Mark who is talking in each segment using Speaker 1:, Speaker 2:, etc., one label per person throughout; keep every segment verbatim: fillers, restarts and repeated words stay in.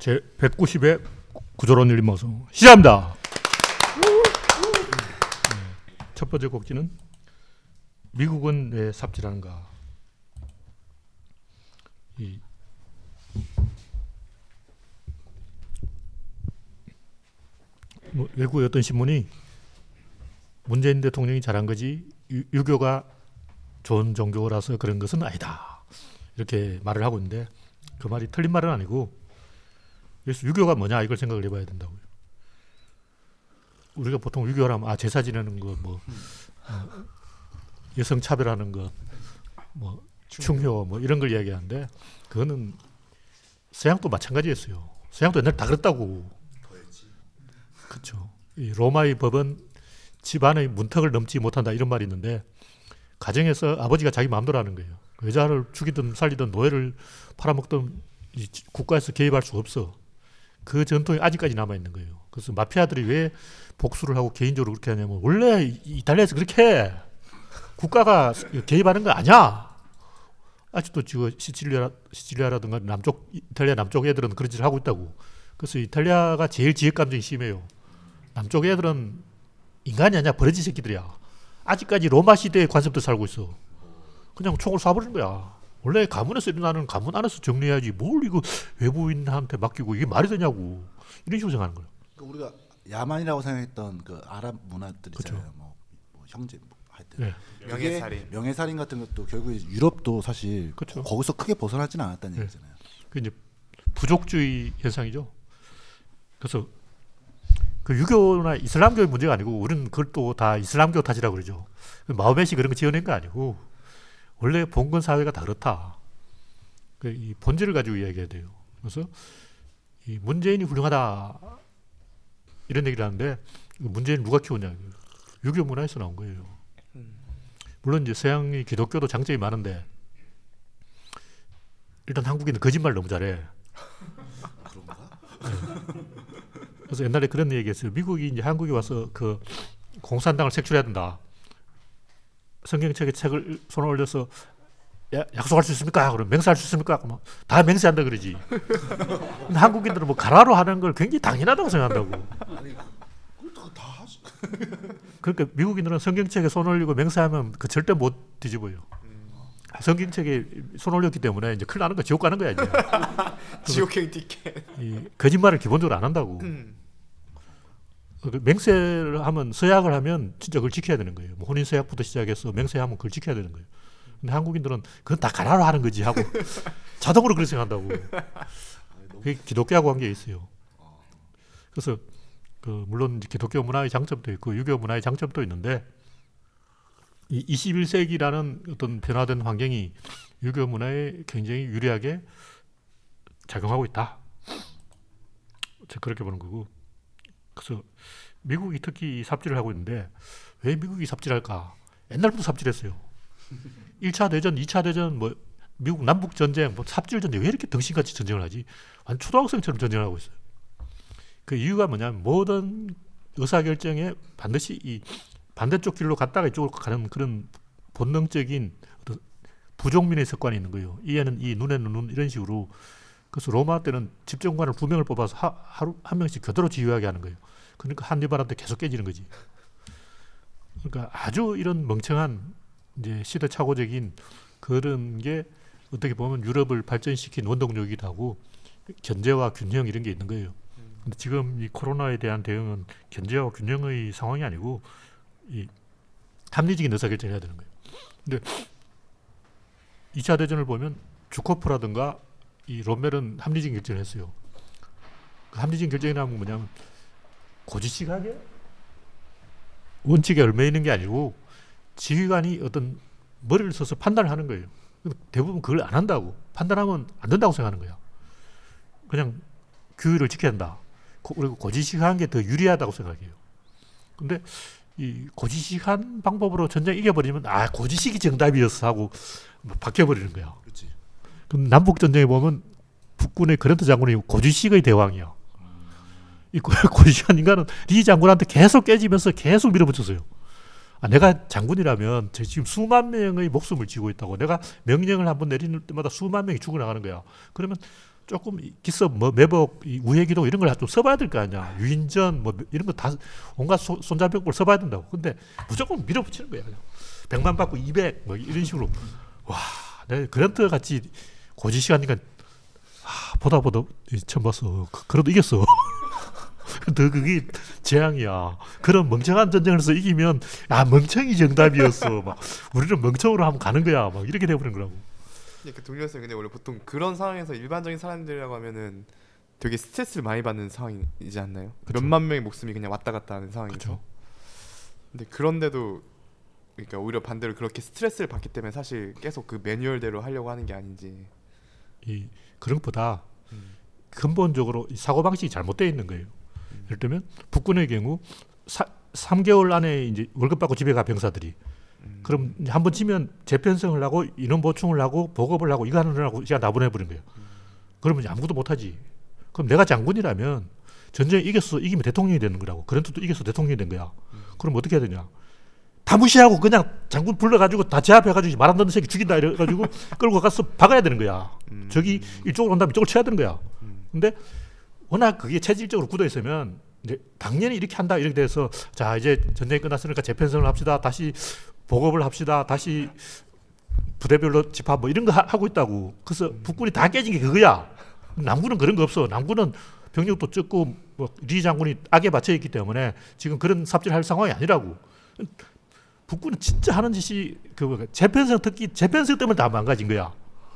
Speaker 1: 제백구십 회 구조론 열린 방송 시작합니다. 네, 첫 번째 곡지는 미국은 왜 삽질하는가. 이 뭐 외국의 어떤 신문이 문재인 대통령이 잘한 거지 유, 유교가 좋은 종교라서 그런 것은 아니다, 이렇게 말을 하고 있는데 그 말이 틀린 말은 아니고, 그래서 유교가 뭐냐 이걸 생각을 해봐야 된다고요. 우리가 보통 유교라면 아 제사 지내는 거, 뭐 어, 여성 차별하는 것, 뭐 충효 뭐 이런 걸 이야기하는데 그거는 서양도 마찬가지였어요. 서양도 옛날에 다 그랬다고. 그렇죠. 이 로마의 법은 집안의 문턱을 넘지 못한다 이런 말이 있는데, 가정에서 아버지가 자기 마음대로 하는 거예요. 여자를 죽이든 살리든 노예를 팔아먹든 이 국가에서 개입할 수가 없어. 그 전통이 아직까지 남아있는 거예요. 그래서 마피아들이 왜 복수를 하고 개인적으로 그렇게 하냐면, 원래 이탈리아에서 그렇게 해. 국가가 개입하는 거 아니야. 아직도 지금 시칠리아, 시칠리아라든가 남쪽, 이탈리아 남쪽 애들은 그런 짓을 하고 있다고. 그래서 이탈리아가 제일 지역감정이 심해요. 남쪽 애들은 인간이 아니야, 버러지 새끼들이야. 아직까지 로마 시대의 관습도 살고 있어. 그냥 총을 쏴버리는 거야. 원래 가문에서 일어나는 가문 안에서 정리해야지 뭘 이거 외부인한테 맡기고 이게 말이 되냐고. 이런 식으로 생각하는 거예요.
Speaker 2: 그러니까 우리가 야만이라고 생각했던 그 아랍 문화들 있잖아요.
Speaker 1: 그렇죠.
Speaker 2: 뭐, 뭐 형제 뭐 하여튼
Speaker 1: 네.
Speaker 3: 명예살인.
Speaker 2: 명예살인 같은 것도 결국에 유럽도 사실
Speaker 1: 그렇죠.
Speaker 2: 거기서 크게 벗어나지는 않았다는
Speaker 1: 네.
Speaker 2: 얘기잖아요.
Speaker 1: 그 이제 부족주의 현상이죠. 그래서 그 유교나 이슬람교의 문제가 아니고, 우리는 그걸 또 다 이슬람교 탓이라고 그러죠. 마호메시 그런 거 지어낸 거 아니고, 원래 봉건 사회가 다 그렇다. 이 본질을 가지고 이야기해야 돼요. 그래서 이 문재인이 훌륭하다 이런 얘기를 하는데, 문재인 누가 키웠냐? 유교 문화에서 나온 거예요. 물론 이제 서양의 기독교도 장점이 많은데, 일단 한국인은 거짓말 너무 잘해.
Speaker 2: 그런가?
Speaker 1: 네. 그래서 옛날에 그런 얘기했어요. 미국이 이제 한국에 와서 그 공산당을 색출해야 된다. 성경책에 책을 손을 올려서 야, 약속할 수 있습니까? 그럼 맹세할 수 있습니까? 그러면 다 맹세한다 그러지. 근데 한국인들은 뭐 가라로 하는 걸 굉장히 당연하다고 생각한다고.
Speaker 2: 아니 그것도 다 하지.
Speaker 1: 그러니까 미국인들은 성경책에 손 올리고 맹세하면 그 절대 못 뒤집어요. 성경책에 손 올렸기 때문에 이제 큰일 나는 거야. 지옥 가는 거야 이제.
Speaker 3: 지옥행 티켓.
Speaker 1: 이 거짓말을 기본적으로 안 한다고.
Speaker 3: 음.
Speaker 1: 그 맹세를 하면, 서약을 하면 진짜 그걸 지켜야 되는 거예요. 뭐 혼인 서약부터 시작해서 맹세하면 그걸 지켜야 되는 거예요. 근데 한국인들은 그건 다 가라로 하는 거지 하고 자동으로 그렇게 생각한다고. 그게 기독교하고 관계가 있어요. 그래서 그 물론 기독교 문화의 장점도 있고 유교 문화의 장점도 있는데, 이 이십일 세기라는 어떤 변화된 환경이 유교 문화에 굉장히 유리하게 작용하고 있다. 제가 그렇게 보는 거고. 그래서 미국이 특히 삽질을 하고 있는데, 왜 미국이 삽질할까? 옛날부터 삽질했어요. 일 차 대전, 이 차 대전, 뭐 미국 남북 전쟁, 뭐 삽질 전쟁, 왜 이렇게 등신같이 전쟁을 하지? 완전 초등학생처럼 전쟁을 하고 있어요. 그 이유가 뭐냐면, 모든 의사결정에 반드시 이 반대쪽 길로 갔다가 이쪽으로 가는 그런 본능적인 어떤 부족민의 습관이 있는 거예요. 이에는 이, 눈에는 눈, 이런 식으로. 그래서 로마 때는 집정관을 두 명을 뽑아서 하, 하루 한 명씩 교대로 지휘하게 하는 거예요. 그러니까 한니발한테 계속 깨지는 거지. 그러니까 아주 이런 멍청한 이제 시대착오적인 그런 게 어떻게 보면 유럽을 발전시킨 원동력이기도 하고, 견제와 균형 이런 게 있는 거예요. 근데 지금 이 코로나에 대한 대응은 견제와 균형의 상황이 아니고 이 합리적인 의사결정을 해야 되는 거예요. 근데 이 차 대전을 보면 주코프라든가 이 롬멜은 합리적인 결정을 했어요. 그 합리적인 결정이라는 건 뭐냐면, 고지식하게 원칙에 얽매이는 있는 게 아니고 지휘관이 어떤 머리를 써서 판단을 하는 거예요. 대부분 그걸 안 한다고. 판단하면 안 된다고 생각하는 거야. 그냥 규율을 지켜야 한다. 그리고 고지식한 게 더 유리하다고 생각해요. 근데 이 고지식한 방법으로 전쟁 이겨버리면 아 고지식이 정답이었어 하고 바뀌어버리는 거야.
Speaker 2: 그렇지.
Speaker 1: 그럼 남북 전쟁에 보면 북군의 그랜트 장군이 고지식의 대왕이야. 이 고지식한 인간은 리 장군한테 계속 깨지면서 계속 밀어붙였어요. 아, 내가 장군이라면 지금 수만 명의 목숨을 쥐고 있다고. 내가 명령을 한번 내리는 때마다 수만 명이 죽어나가는 거야. 그러면 조금 기습, 뭐 매복, 우회기동 이런 걸 좀 써봐야 될 거 아니야. 유인전 뭐 이런 거 다 온갖 소, 손잡이법을 써봐야 된다고. 근데 무조건 밀어붙이는 거야. 백만 받고 이백 뭐 이런 식으로. 와, 내가 그랜트 같이 고지 시간이니까 아, 보다 보다 처음 봤어. 그, 그래도 이겼어. 더 그게 재앙이야. 그런 멍청한 전쟁에서 이기면 아 멍청이 정답이었어. 막 우리는 멍청으로 하면 가는 거야. 막 이렇게 돼버린 거라고.
Speaker 3: 그 동료쌤 근데 원래 보통 그런 상황에서 일반적인 사람들이라고 하면은 되게 스트레스를 많이 받는 상황이지 않나요?
Speaker 1: 그쵸.
Speaker 3: 몇만 명의 목숨이 그냥 왔다 갔다 하는 상황이죠.
Speaker 1: 그쵸.
Speaker 3: 근데 그런데도 그러니까 오히려 반대로 그렇게 스트레스를 받기 때문에 사실 계속 그 매뉴얼대로 하려고 하는 게 아닌지.
Speaker 1: 이 그런 것보다
Speaker 3: 음.
Speaker 1: 근본적으로 사고 방식이 잘못되어 있는 거예요. 음. 예를 들면 북군의 경우 사, 삼 개월 안에 이제 월급 받고 집에 가 병사들이. 음. 그럼 한 번 치면 재편성을 하고 인원 보충을 하고 보급을 하고 이거 하느라고 시간 다 보내버린 거예요. 음. 그러면 아무것도 못하지. 그럼 내가 장군이라면 전쟁에 이겼어 이기면 대통령이 되는 거라고. 그런데도 이겨서 대통령이 된 거야. 음. 그럼 어떻게 해야 되냐? 다 무시하고 그냥 장군 불러가지고 다 제압해가지고 말 안 듣는 새끼 죽인다 이래가지고 끌고 가서 박아야 되는 거야. 음. 저기 이쪽으로 온다면 이쪽으로 쳐야 되는 거야. 음. 근데 워낙 그게 체질적으로 굳어 있으면 이제 당연히 이렇게 한다 이렇게 돼서 자 이제 전쟁이 끝났으니까 재편성을 합시다. 다시 보급을 합시다. 다시 부대별로 집합 뭐 이런 거 하, 하고 있다고. 그래서 북군이 다 깨진 게 그거야. 남군은 그런 거 없어. 남군은 병력도 적고 뭐 리 장군이 악에 받쳐 있기 때문에 지금 그런 삽질할 상황이 아니라고. 북군은 진짜 하는 짓이 그 재편성 특히 재편성 때문에 다 망가진 거야.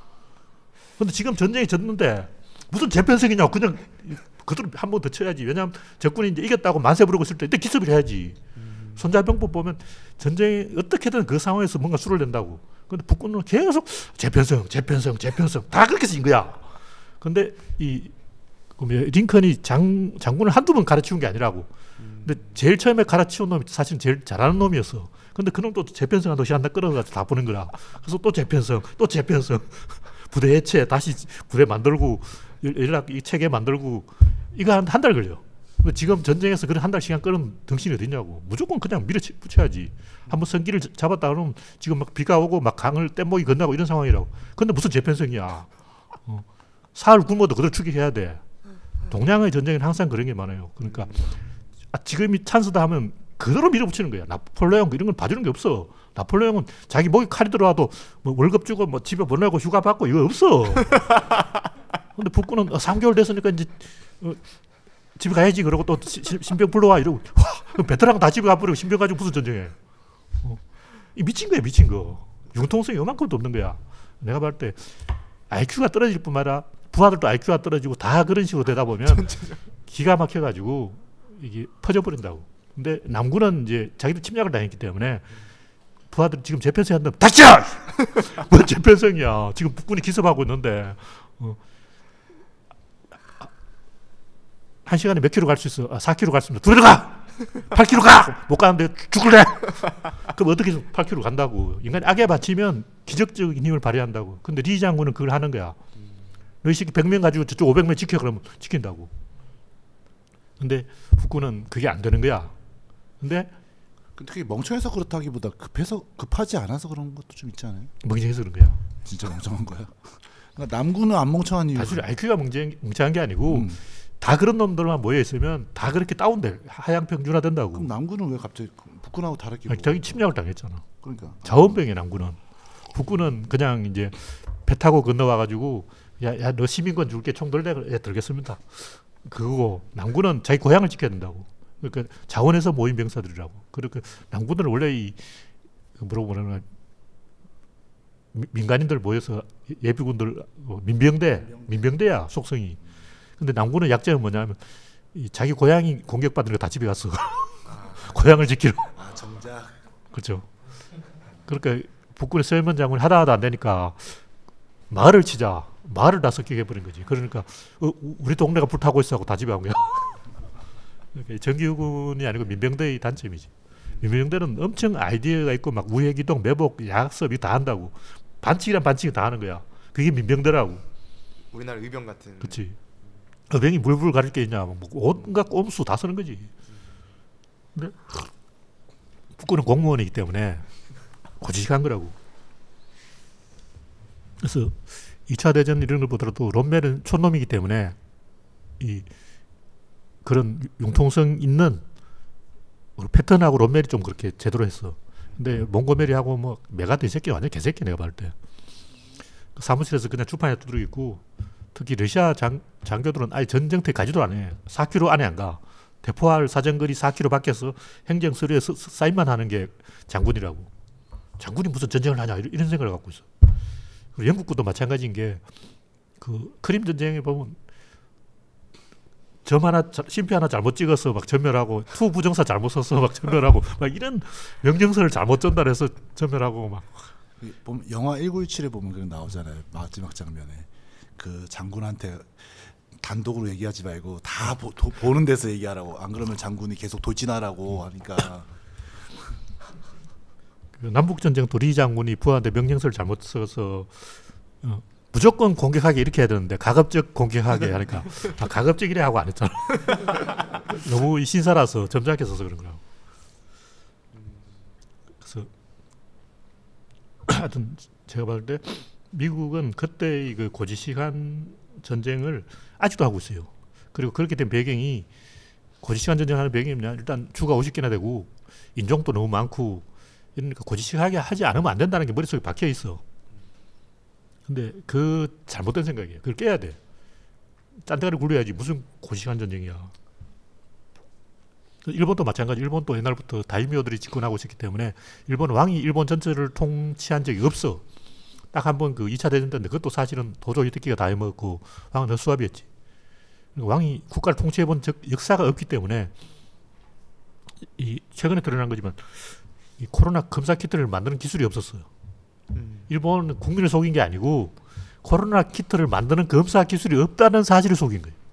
Speaker 1: 근데 지금 전쟁이 졌는데 무슨 재편성이냐고 그냥 그대로 한 번 더 쳐야지. 왜냐하면 적군이 이제 이겼다고 만세 부르고 있을 때 이때 기습을 해야지. 음. 손자병법 보면 전쟁이 어떻게든 그 상황에서 뭔가 수를 낸다고. 근데 북군은 계속 재편성, 재편성, 재편성 다 그렇게 쓴 거야. 근데 이 링컨이 장, 장군을 한두 번 가르치운 게 아니라고. 근데 제일 처음에 가르치운 놈이 사실은 제일 잘하는 놈이었어. 근데 그놈 또 재편성 한다고 시간 다 끌어가지고 다 보는 거라. 그래서 또 재편성, 또 재편성. 부대 해체, 다시 부대 만들고, 연락, 이 체계 만들고, 이거 한 한 달 걸려. 근데 지금 전쟁에서 그런 한 달 시간 끄는 덩신이 어딨냐고. 무조건 그냥 밀어붙여야지. 한번 선기를 잡았다 그러면 지금 막 비가 오고 막 강을 뗏목이 건너고 이런 상황이라고. 근데 무슨 재편성이야. 어. 사흘 굶어도 그대로 추격해야 돼. 동양의 전쟁은 항상 그런 게 많아요. 그러니까 아, 지금이 찬스다 하면 그대로 밀어붙이는 거야. 나폴레옹 이런 건 봐주는 게 없어. 나폴레옹은 자기 목에 칼이 들어와도 뭐 월급 주고 뭐 집에 보내고 휴가 받고 이거 없어. 근데 북군은 어, 삼 개월 됐으니까 이제 어, 집에 가야지 그러고 또 시, 신병 불러와 이러고 와, 베테랑 다 집에 가버리고 신병 가지고 무슨 전쟁해. 어. 이 미친 거야 미친 거. 융통성이 요만큼도 없는 거야. 내가 봤을 때 아이큐가 떨어질 뿐만 아니라 부하들도 아이큐가 떨어지고 다 그런 식으로 되다 보면 기가 막혀가지고 이게 퍼져버린다고. 근데 남군은 이제 자기들 침략을 당했기 때문에 부하들 지금 재편성 한다면 닥쳐! 뭔 재편성이야. 지금 북군이 기습하고 있는데 어. 한 시간에 몇 킬로 갈 수 있어? 아, 사 킬로 갈 수 있어. 들어가! 팔 킬로 가! 못 가는데 죽을래! 그럼 어떻게 해서 팔 킬로 간다고. 인간이 악에 바치면 기적적인 힘을 발휘한다고. 근데 리 장군은 그걸 하는 거야. 너희 새끼 백 명 가지고 저쪽 오백 명 지켜 그러면 지킨다고. 근데 북군은 그게 안 되는 거야. 근데
Speaker 2: 그게 멍청해서 그렇다기보다 급해서 급하지 않아서 그런 것도 좀 있지 않아요?
Speaker 1: 멍청해서 그런 거야.
Speaker 2: 진짜 멍청한 거야. 그러니까 남군은 안 멍청한 이유.
Speaker 1: 사실 아이큐가 멍청, 멍청한 게 아니고
Speaker 2: 음.
Speaker 1: 다 그런 놈들만 모여 있으면 다 그렇게 다운돼. 하향 평준화 된다고.
Speaker 2: 그럼 남군은 왜 갑자기 북군하고 다르게?
Speaker 1: 아니, 자기 침략을 당했잖아.
Speaker 2: 그러니까
Speaker 1: 자원병이야 남군은. 북군은 그냥 이제 배 타고 건너와 가지고 야, 야, 너 시민권 줄게 총 들래? 예, 들겠습니다. 그거고 남군은 자기 고향을 지켜야 된다고. 그러니까 자원에서 모인 병사들이라고. 그러니까 남군은 원래 이 뭐라고 말하나 민간인들 모여서 예비군들 민병대 민병대야 속성이. 근데 남군은 약점은 뭐냐면 이 자기 고향이 공격받는 거 다 집에 갔어. 아. 고향을 지키러.
Speaker 2: 아 정작.
Speaker 1: 그렇죠. 그러니까 북군의 서해면 장군이 하다 하다 안 되니까 마을을 치자. 마을을 다 섞이게 해버린 거지. 그러니까 어, 우리 동네가 불타고 있어 하고 다 집에 간 거야. 그러니까 정규군이 아니고 민병대의 단점이지. 민병대는 엄청 아이디어가 있고 막 우회기동, 매복, 약섭 다 한다고. 반칙이란 반칙을 다 하는 거야. 그게 민병대라고.
Speaker 3: 우리나라 의병 같은.
Speaker 1: 그렇지. 의병이 물불 가릴 게 있냐. 뭐 온갖 꼼수 다 쓰는 거지. 근데 북군은 공무원이기 때문에 고지식한 거라고. 그래서 이 차 대전 이런 걸 보더라도 롬멜은 촌놈이기 때문에 이 그런 융통성 있는 패턴하고 롬멜이 좀 그렇게 제대로 했어. 근데 몽고메리하고 뭐 메가드 이 새끼 완전 개새끼 내가 봤을 때. 사무실에서 그냥 주판에 두드려 있고 특히 러시아 장, 장교들은 아예 전쟁터에 가지도 않아. 사 킬로미터 안에 안 가. 대포할 사정거리 사 킬로미터 밖에서 행정 서류에 서, 사인만 하는 게 장군이라고. 장군이 무슨 전쟁을 하냐 이런 생각을 갖고 있어. 그리고 영국군도 마찬가지인 게 그 크림 전쟁에 보면 점 하나 심표 하나 잘못 찍어서 막 전멸하고 투 부정사 잘못 써서 막 전멸하고 막 이런 명령서를 잘못 전달해서 전멸하고 막.
Speaker 2: 보면 영화 천구백십칠에 보면 그런 나오잖아요. 마지막 장면에 그 장군한테 단독으로 얘기하지 말고 다 보, 도, 보는 데서 얘기하라고. 안 그러면 장군이 계속 돌진하라고 하니까.
Speaker 1: 그 남북전쟁 도 리 장군이 부하한테 명령서를 잘못 써서 어, 무조건 공격하게 이렇게 해야 되는데 가급적 공격하게 하니까 아, 가급적이래 하고 안 했잖아. 너무 신사라서 점잖게 써서 그런 거라고. 그래서 하여튼 제가 봤을 때 미국은 그때의 그 고지시간 전쟁을 아직도 하고 있어요. 그리고 그렇게 된 배경이 고지시간 전쟁하는 배경이 뭐냐, 일단 주가 오십 개나 되고 인종도 너무 많고 이러니까 고지식하게 하지 않으면 안 된다는 게 머릿속에 박혀 있어. 근데 그 잘못된 생각이에요. 그걸 깨야 돼. 짠대가리 굴려야지 무슨 고지식한 전쟁이야. 일본도 마찬가지. 일본도 옛날부터 다이묘들이 집권하고 있었기 때문에 일본 왕이 일본 전체를 통치한 적이 없어. 딱 한 번 그 이 차 대전 때인데 그것도 사실은 도조 히데키가 다 해먹었고 왕은 허수아비였지. 왕이 국가를 통치해본 적, 역사가 없기 때문에 이 최근에 드러난 거지만 이 코로나 검사 키트를 만드는 기술이 없었어요. 음. 일본은 국민을 속인 게 아니고 코로나 키트를 만드는 검사 기술이 없다는 사실을 속인 거예요.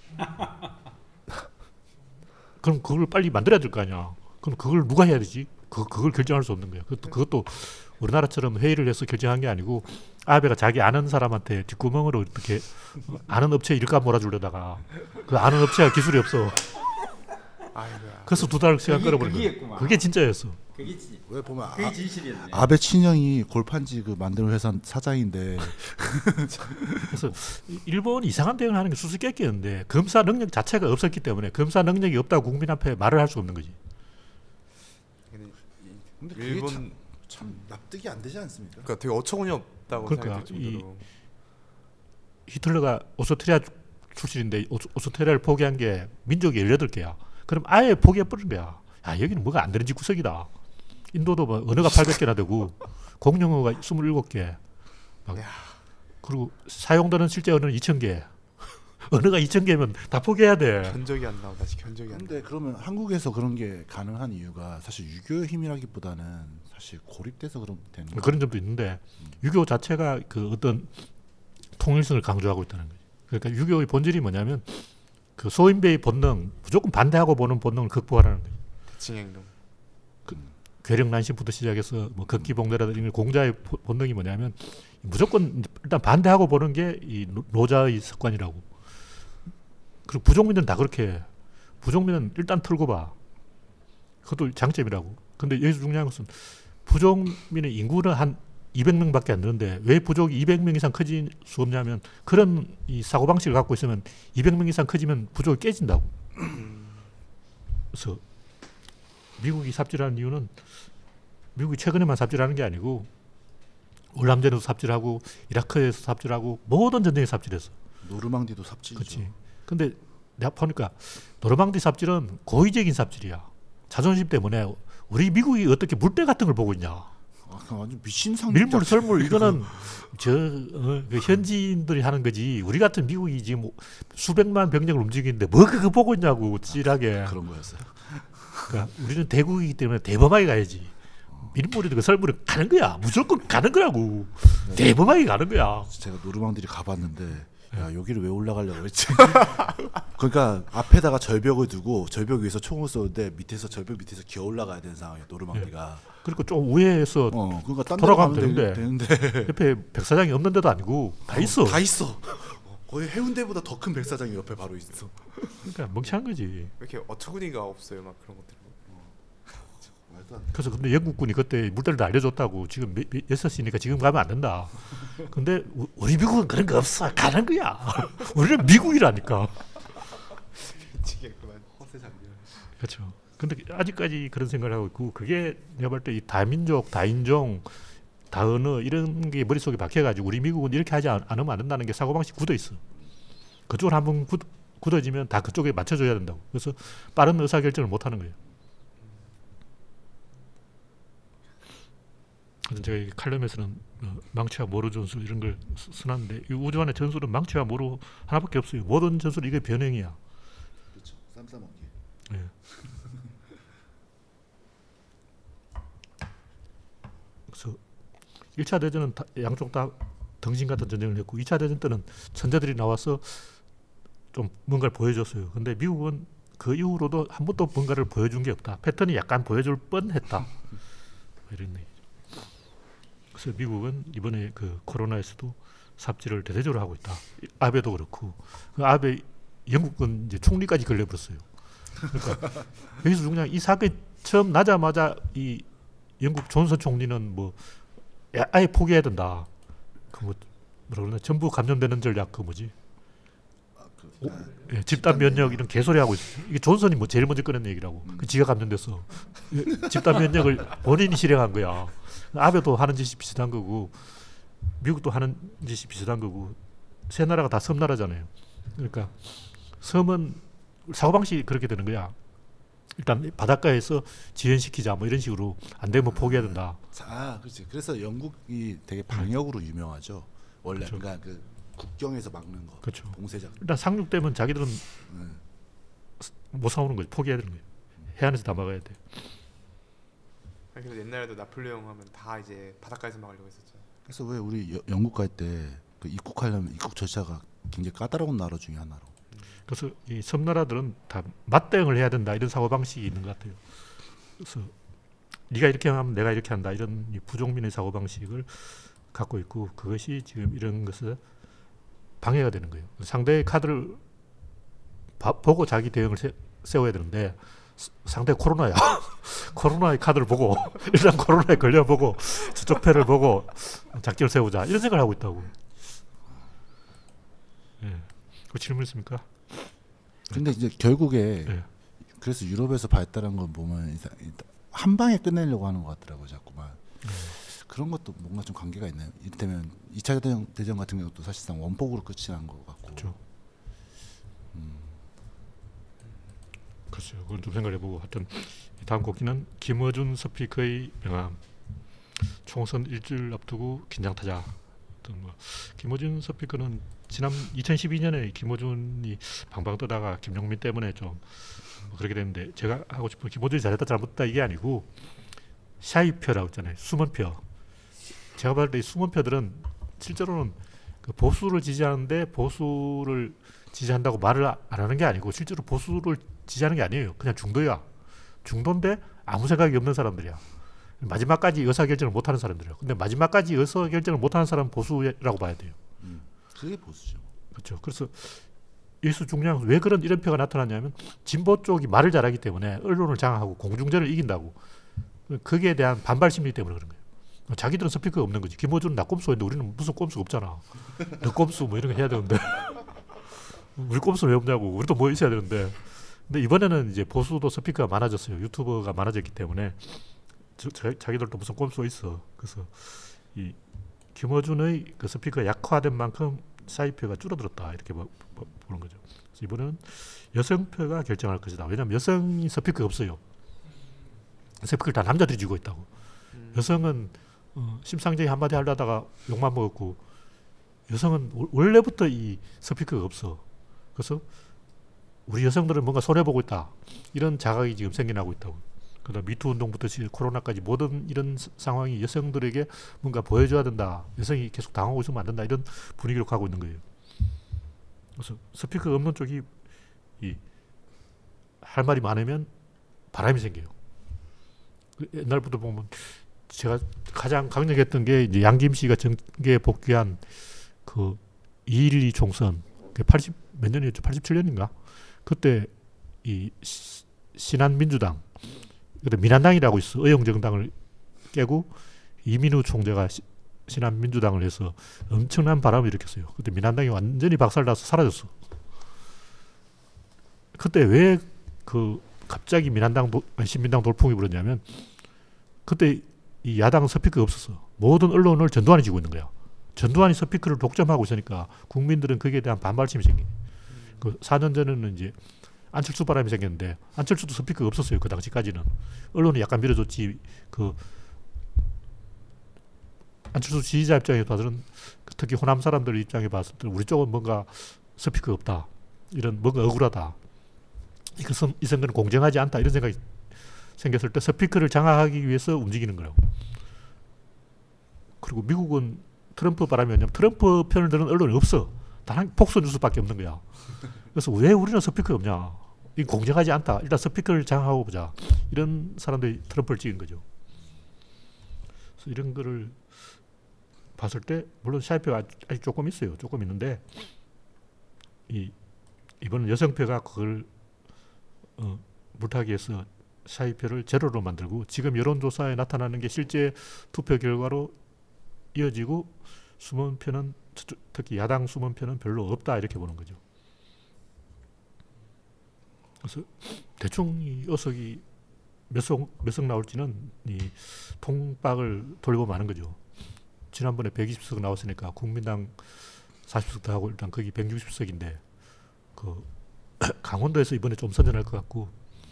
Speaker 1: 그럼 그걸 빨리 만들어야 될 거 아니야. 그럼 그걸 누가 해야 되지? 그, 그걸 결정할 수 없는 거예요. 그것도, 그것도 우리나라처럼 회의를 해서 결정한 게 아니고 아베가 자기 아는 사람한테 뒷구멍으로 이렇게 아는 업체 일감 몰아주려다가 그 아는 업체가 기술이 없어.
Speaker 3: 아이고야.
Speaker 1: 그래서 두 달 시간 끌어버린 거예요. 그게 진짜였어.
Speaker 4: 그게 진.
Speaker 2: 왜 보면
Speaker 4: 그게
Speaker 2: 아,
Speaker 4: 진실이었네.
Speaker 2: 아베 친형이 골판지 그 만드는 회사 사장인데.
Speaker 1: 그래서 일본이 이상한 대응을 하는 게 수수께끼였는데 검사 능력 자체가 없었기 때문에 검사 능력이 없다고 국민 앞에 말을 할 수 없는 거지.
Speaker 2: 근데 그게
Speaker 3: 일본
Speaker 2: 참, 참 납득이 안 되지 않습니까?
Speaker 3: 그러니까 되게 어처구니 없다고
Speaker 1: 그러니까
Speaker 3: 생각될 정도로.
Speaker 1: 히틀러가 오스트리아 출신인데 오스트리아를 포기한 게 민족이 열여덟 개야. 그럼 아예 포기해버린 거야. 야, 여기는 뭐가 안 되는 집구석이다. 인도도 뭐 언어가 팔백 개나 되고 공용어가 스물일곱 개. 막 그리고 사용되는 실제 언어는 이천 개. 언어가 이천 개면 다 포기해야 돼.
Speaker 3: 견적이 안 나온다. 견적이 안.
Speaker 2: 근데 그러면 한국에서 그런 게 가능한 이유가 사실 유교의 힘이라기보다는 사실 고립돼서 그런 되는 거예요.
Speaker 1: 그런 점도 있는데 유교 자체가 그 어떤 통일성을 강조하고 있다는 거죠. 그러니까 유교의 본질이 뭐냐면 그 소인배의 본능, 무조건 반대하고 보는 본능을 극복하라는 거죠.
Speaker 3: 대칭행동.
Speaker 1: 그 괴력난신부터 시작해서 뭐 극기봉대라든지 공자의 본능이 뭐냐면 무조건 일단 반대하고 보는 게 이 노자의 습관이라고. 그리고 부족민들은 다 그렇게 해. 부족민은 일단 털고 봐. 그것도 장점이라고. 근데 여기서 중요한 것은 부족민의 인구는 한 이백 명밖에 안 되는데 왜 부족이 이백 명 이상 커질 수 없냐면 그런 이 사고방식을 갖고 있으면 이백 명 이상 커지면 부족이 깨진다고. 그래서 미국이 삽질하는 이유는 미국이 최근에만 삽질하는 게 아니고 월남전에도 삽질하고 이라크에서 삽질하고 모든 전쟁에 삽질했어.
Speaker 2: 노르망디도 삽질이죠.
Speaker 1: 그렇지. 근데 내가 보니까 노르망디 삽질은 고의적인 삽질이야. 자존심 때문에 우리 미국이 어떻게 물때 같은 걸 보고 있냐.
Speaker 2: 아, 완전 미친 상.
Speaker 1: 밀물 설물 이거는 저 어, 그 현지인들이 하는 거지. 우리 같은 미국이 지금 뭐 수백만 병력을 움직이는데 뭐 그거 보고 있냐고 찌질하게.
Speaker 2: 그런 거였어요.
Speaker 1: 그러니까 우리는 대국이기 때문에 대범하게 가야지. 밀물이 그 설물이 가는 거야. 무조건 가는 거라고. 네. 대범하게 가는 거야.
Speaker 2: 제가 노르망디를 가봤는데 야 여기를 왜 올라가려고 했지. 그러니까 앞에다가 절벽을 두고 절벽 위에서 총을 쏘는데 밑에서 절벽 밑에서 기어 올라가야 되는 상황이에요. 노르망디가.
Speaker 1: 네. 그리고 좀 우회해서
Speaker 2: 어, 그러니까 딴
Speaker 1: 돌아가면
Speaker 2: 되는데,
Speaker 1: 되는데,
Speaker 2: 되는데
Speaker 1: 옆에 백사장이 없는 데도 아니고 다 있어.
Speaker 2: 어, 다 있어. 거의 해운대보다 더 큰 백사장이 옆에 바로 있어.
Speaker 1: 그러니까 멍청한 거지.
Speaker 3: 왜 이렇게 어처구니가 없어요, 막 그런 것들.
Speaker 2: 맞아.
Speaker 1: 그래서 근데 영국군이 그때 물때를 알려줬다고 지금 여섯 시니까 지금 가면 안 된다. 근데 우리 미국은 그런 거 없어. 가는 거야. 우리는 미국이라니까.
Speaker 3: 미치겠구만. 허세 장면.
Speaker 1: 그렇죠. 근데 아직까지 그런 생각을 하고 있고 그게 내가 볼 때 이 다민족, 다인종, 다언어 이런 게 머릿속에 박혀가지고 우리 미국은 이렇게 하지 않으면 안 된다는 게 사고방식 굳어 있어. 그쪽으로 한번 굳, 굳어지면 다 그쪽에 맞춰줘야 된다고. 그래서 빠른 의사결정을 못 하는 거예요. 제가 이 칼럼에서는 망치와 모루 전술 이런 걸 써놨는데 이 우주 안의 전술은 망치와 모루 하나밖에 없어요. 모든 전술은 이게 변형이야.
Speaker 2: 그렇죠. 쌈싸먹기.
Speaker 1: 네. 그래서 일 차 대전은 다, 양쪽 다 덩신 같은 전쟁을 했고 이 차 대전 때는 천재들이 나와서 좀 뭔가를 보여줬어요. 근데 미국은 그 이후로도 한 번도 뭔가를 보여준 게 없다. 패턴이 약간 보여줄 뻔했다. 이런 얘기죠. 그래서 미국은 이번에 그 코로나에서도 삽질을 대대적으로 하고 있다. 아베도 그렇고 그 아베 영국은 이제 총리까지 걸려버렸어요. 그러니까 여기서 중요한 이 사건이 처음 나자마자 이 영국 존슨 총리는 뭐 아예 포기해야 된다. 그 뭐 뭐라 그러나 전부 감염되는 전략 그 뭐지?
Speaker 2: 아, 그,
Speaker 1: 오,
Speaker 2: 아,
Speaker 1: 예, 집단 면역 이런 개소리 하고 있어. 이게 존슨이 뭐 제일 먼저 꺼낸 얘기라고. 음. 그 지가 감염됐어. 집단 면역을 본인이 실행한 거야. 아베도 하는 짓이 비슷한 거고 미국도 하는 짓이 비슷한 거고 세 나라가 다 섬나라잖아요. 그러니까 섬은 사고방식이 그렇게 되는 거야. 일단 바닷가에서 지연시키자 뭐 이런 식으로 안 되면 포기해야 된다.
Speaker 2: 아, 그렇지. 그래서 영국이 되게 방역으로 유명하죠. 원래 그렇죠. 그러니까 그 국경에서 막는 거.
Speaker 1: 그렇죠.
Speaker 2: 봉쇄작.
Speaker 1: 일단 상륙되면 자기들은
Speaker 2: 네.
Speaker 1: 못 싸우는 거지. 포기해야 되는 거예요. 해안에서 다 막아야 돼.
Speaker 3: 그래서 옛날에도 나폴레옹 하면 다 이제 바닷가에서 막으려고 했었죠.
Speaker 2: 그래서 왜 우리 여, 영국 갈 때 그 입국하려면 입국 절차가 굉장히 까다로운 나라 중에 하나로.
Speaker 1: 그래서 이 섬나라들은 다 맞대응을 해야 된다 이런 사고 방식이 있는 것 같아요. 그래서 네가 이렇게 하면 내가 이렇게 한다 이런 부족민의 사고 방식을 갖고 있고 그것이 지금 이런 것을 방해가 되는 거예요. 상대의 카드를 바, 보고 자기 대응을 세, 세워야 되는데 상대 코로나야. 코로나의 카드를 보고 일단 코로나에 걸려보고 저쪽 패를 보고 작전을 세우자 이런 생각을 하고 있다고. 예. 그 질문 있습니까?
Speaker 2: 근데 이제 결국에
Speaker 1: 네.
Speaker 2: 그래서 유럽에서 발달한 걸 보면 한 방에 끝내려고 하는 것 같더라고요, 자꾸만. 네. 그런 것도 뭔가 좀 관계가 있나요? 이를테면 이 차 대전, 대전 같은 경우도 사실상 원폭으로 끝이 난 것 같고.
Speaker 1: 그렇죠. 음. 글쎄요, 그건 좀 생각해보고 하여튼 다음 곡기는 김어준 스피커의 명함. 총선 일주일 앞두고 긴장타자. 뭐 김어준 스피커는 지난 이천십이 년에 김어준이 방방 떠다가 김용민 때문에 좀 그렇게 됐는데 제가 하고 싶은 김어준이 잘했다 잘못했다 이게 아니고 샤이표라고 있잖아요. 숨은 표. 제가 봤을 때 숨은 표들은 실제로는 그 보수를 지지하는데 보수를 지지한다고 말을 안 하는 게 아니고 실제로 보수를 지지하는 게 아니에요. 그냥 중도야. 중도인데 아무 생각이 없는 사람들이야. 마지막까지 의사결정을 못하는 사람들이에요. 근데 마지막까지 의사결정을 못하는 사람은 보수라고 봐야 돼요.
Speaker 2: 음, 그게 보수죠.
Speaker 1: 그렇죠. 그래서 여기서 중요한 건 왜 그런 이름표가 나타났냐면 진보 쪽이 말을 잘하기 때문에 언론을 장악하고 공중전을 이긴다고. 거기에 대한 반발 심리 때문에 그런 거예요. 자기들은 스피커가 없는 거지. 김어준은 나 꼼수인데 우리는 무슨 꼼수가 없잖아. 너 꼼수 뭐 이런 거 해야 되는데 우리 꼼수는 왜 없냐고. 우리도 뭐 있어야 되는데. 근데 이번에는 이제 보수도 스피커가 많아졌어요. 유튜버가 많아졌기 때문에 저, 저, 자기들도 무슨 꼼수가 있어. 그래서 이 김어준의 그 스피커가 약화된 만큼 사이표가 줄어들었다 이렇게 보, 보, 보는 거죠. 그래서 이번에는 여성표가 결정할 것이다. 왜냐하면 여성이 스피커가 없어요. 스피커를 다 남자들이 쥐고 있다고. 음. 여성은 어, 심상정이 한마디 하려다가 욕만 먹었고 여성은 원래부터 이 스피커가 없어. 그래서 우리 여성들은 뭔가 손해보고 있다. 이런 자각이 지금 생겨나고 있다고. 그다음 미투 운동부터 코로나까지 모든 이런 상황이 여성들에게 뭔가 보여줘야 된다. 여성이 계속 당하고 있으면 안 된다. 이런 분위기로 가고 있는 거예요. 그래서 스피커가 없는 쪽이 이 할 말이 많으면 바람이 생겨요. 옛날부터 보면 제가 가장 강력했던 게 이제 양김씨가 정계에 복귀한 그 이일이 총선 팔십 몇 년이었죠? 팔십칠 년인가? 그때 이 신한민주당 근데 민한당이라고 있어. 의용정당을 깨고 이민우 총재가 시, 신한민주당을 해서 엄청난 바람을 일으켰어요. 그때 민한당이 완전히 박살나서 사라졌어. 그때 왜 그 갑자기 민한당 도, 신민당 돌풍이 불었냐면 그때 이 야당 스피커가 없었어. 모든 언론을 전두환이 쥐고 있는 거야. 전두환이 스피커를 독점하고 있으니까 국민들은 거기에 대한 반발심이 생긴 거예요. 그 사 년 전에는 이제 안철수 바람이 생겼는데 안철수도 스피커가 없었어요. 그 당시까지는. 언론이 약간 밀어줬지. 그 안철수 지지자 입장에 봐서는 특히 호남 사람들 입장에 봤을 때 우리 쪽은 뭔가 스피커가 없다. 이런 뭔가 억울하다. 이것은 이 선거는 공정하지 않다. 이런 생각이 생겼을 때 스피커를 장악하기 위해서 움직이는 거라고. 그리고 미국은 트럼프 바람이 뭐냐면 트럼프 편을 드는 언론이 없어. 단 한 폭스 뉴스밖에 없는 거야. 그래서 왜 우리는 스피커가 없냐. 이 공정하지 않다. 일단 스피커를 장악하고 보자. 이런 사람들이 트럼프를 찍은 거죠. 그래서 이런 거를 봤을 때 물론 샤이표가 아직 조금 있어요. 조금 있는데 이 이번은 여성표가 그걸 어, 물타기 해서 샤이표를 제로로 만들고 지금 여론조사에 나타나는 게 실제 투표 결과로 이어지고 숨은 표는 특히 야당 숨은 표는 별로 없다 이렇게 보는 거죠. 그래서 대충 이 어석이 몇 석, 몇 석 나올지는 이 통박을 돌려보면 아는 거죠. 지난번에 백이십 석 나왔으니까 국민당 사십 석 더 하고 일단 거기 백육십 석인데 그 강원도에서 이번에 좀 선전할 것 같고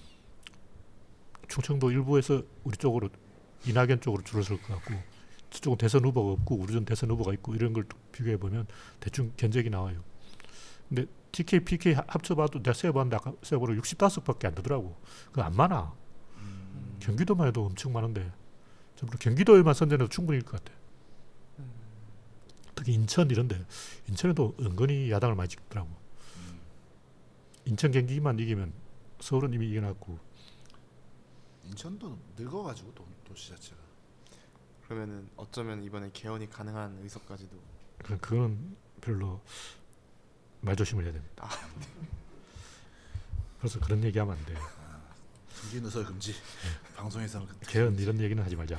Speaker 1: 충청도 일부에서 우리 쪽으로 이낙연 쪽으로 줄어설 것 같고 저쪽은 대선 후보가 없고 우리는 대선 후보가 있고 이런 걸 비교해 보면 대충 견적이 나와요. 근데 티케이, 피케이 합쳐봐도 내가 세어봤는데 아까 세어보러 육십오 석밖에 안 되더라고. 그거 안 많아. 음. 경기도만 해도 엄청 많은데 경기도에만 선전해도 충분히 일 것 같아. 음. 특히 인천 이런데 인천에도 은근히 야당을 많이 찍더라고. 음. 인천 경기만 이기면 서울은 이미 이겨놨고.
Speaker 2: 인천도 늙어가지고 도, 도시 자체가.
Speaker 3: 그러면은 어쩌면 이번에 개헌이 가능한 의석까지도.
Speaker 1: 그건 별로 말조심을 해야 됩니다. 아, 네. 그래서 그런 얘기하면 안 돼.
Speaker 2: 아, 정기 누설 금지. 네. 방송에서는
Speaker 1: 개헌 이런 얘기는 하지 말자.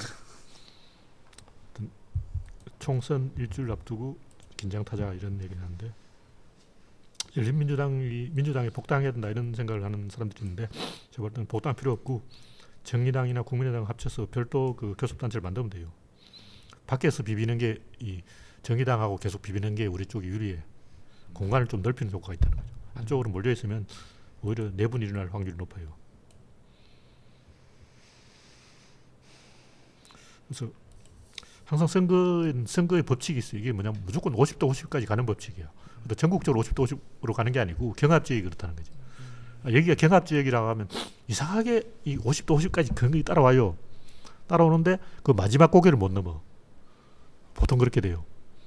Speaker 1: 총선 일주일 앞두고 긴장타자 이런 얘기는 하는데 열린민주당이 민주당에 복당해야 된다 이런 생각을 하는 사람들이 있는데 제가 볼 때는 복당 필요 없고 정의당이나 국민의당 합쳐서 별도 그 교섭단체를 만들면 돼요. 밖에서 비비는 게 이 정의당하고 계속 비비는 게 우리 쪽이 유리해. 공간을 좀 넓히는 효과가 있다는 거죠. 한쪽으로 몰려 있으면 오히려 내분이 일어날 확률이 높아요. 그래서 항상 선거인 선거의 법칙이 있어요. 이게 뭐냐면 무조건 오십 대 오십까지 가는 법칙이에요. 근데 전국적으로 오십 대 오십으로 가는 게 아니고 경합지역이 그렇다는 거죠. 여기가 경합지역이라고 하면 이상하게 이 오십 대 오십까지 경이 따라와요. 따라오는데 그 마지막 고개를 못 넘어. 보통 그렇게 돼요.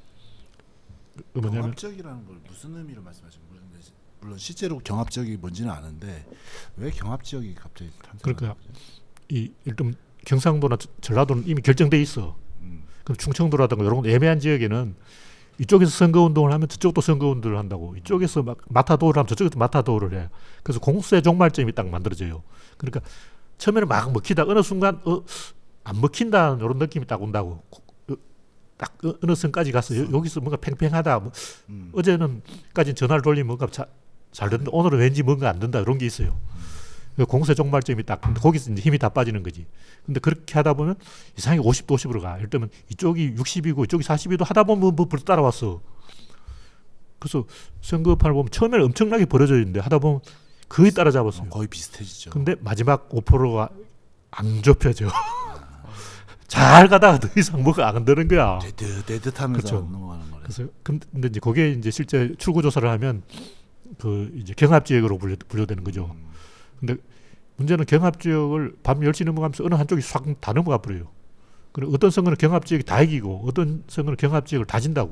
Speaker 2: 경합지역이라는 걸 무슨 의미로 말씀하시는 거예요? 물론 실제로 경합지역이 뭔지는 아는데 왜 경합지역이 갑자기 탄생하는
Speaker 1: 그러니까 이 일단 경상도나 전라도는 이미 결정돼 있어. 음. 그럼 충청도라든가 이런 애매한 지역에는 이쪽에서 선거운동을 하면 저쪽도 선거운동을 한다고. 이쪽에서 막 마타도를 하면 저쪽에도 마타도를 해. 그래서 공수의 종말점이 딱 만들어져요. 그러니까 처음에는 막 먹히다 어느 순간 어, 안 먹힌다는 이런 느낌이 딱 온다고. 딱 어느 선까지 가서 여, 여기서 뭔가 팽팽하다. 뭐 음. 어제는까지 전화를 돌리면 뭔가 자, 잘 된다. 오늘은 왠지 뭔가 안 된다. 이런 게 있어요. 음. 공세 종말점이 딱. 근데 거기서 이제 힘이 다 빠지는 거지. 근데 그렇게 하다 보면 이상하게 오십 대 오십으로 가. 예를 들면 이쪽이 육십이고 이쪽이 사십이도 하다 보면 뭐 벌써 따라왔어. 그래서 선거판을 보면 처음에는 엄청나게 벌어져 있는데 하다 보면 거의 따라잡았어요.
Speaker 2: 어, 거의 비슷해지죠.
Speaker 1: 근데 마지막 오 퍼센트가 안 좁혀져. 잘 가다가 더 이상 뭐가 안 되는 거야.
Speaker 2: 데드데드하면서 그렇죠. 넘어가는 거래.
Speaker 1: 그래서 근데 이제 그게 이제 실제 출구 조사를 하면 그 이제 경합 지역으로 분류, 분류되는 거죠. 음. 근데 문제는 경합 지역을 밤 열 시 넘어가면서 어느 한쪽이 싹 다 넘어가 버려요. 그리고 어떤 선거는 경합 지역이 다 이기고 어떤 선거는 경합 지역을 다 진다고.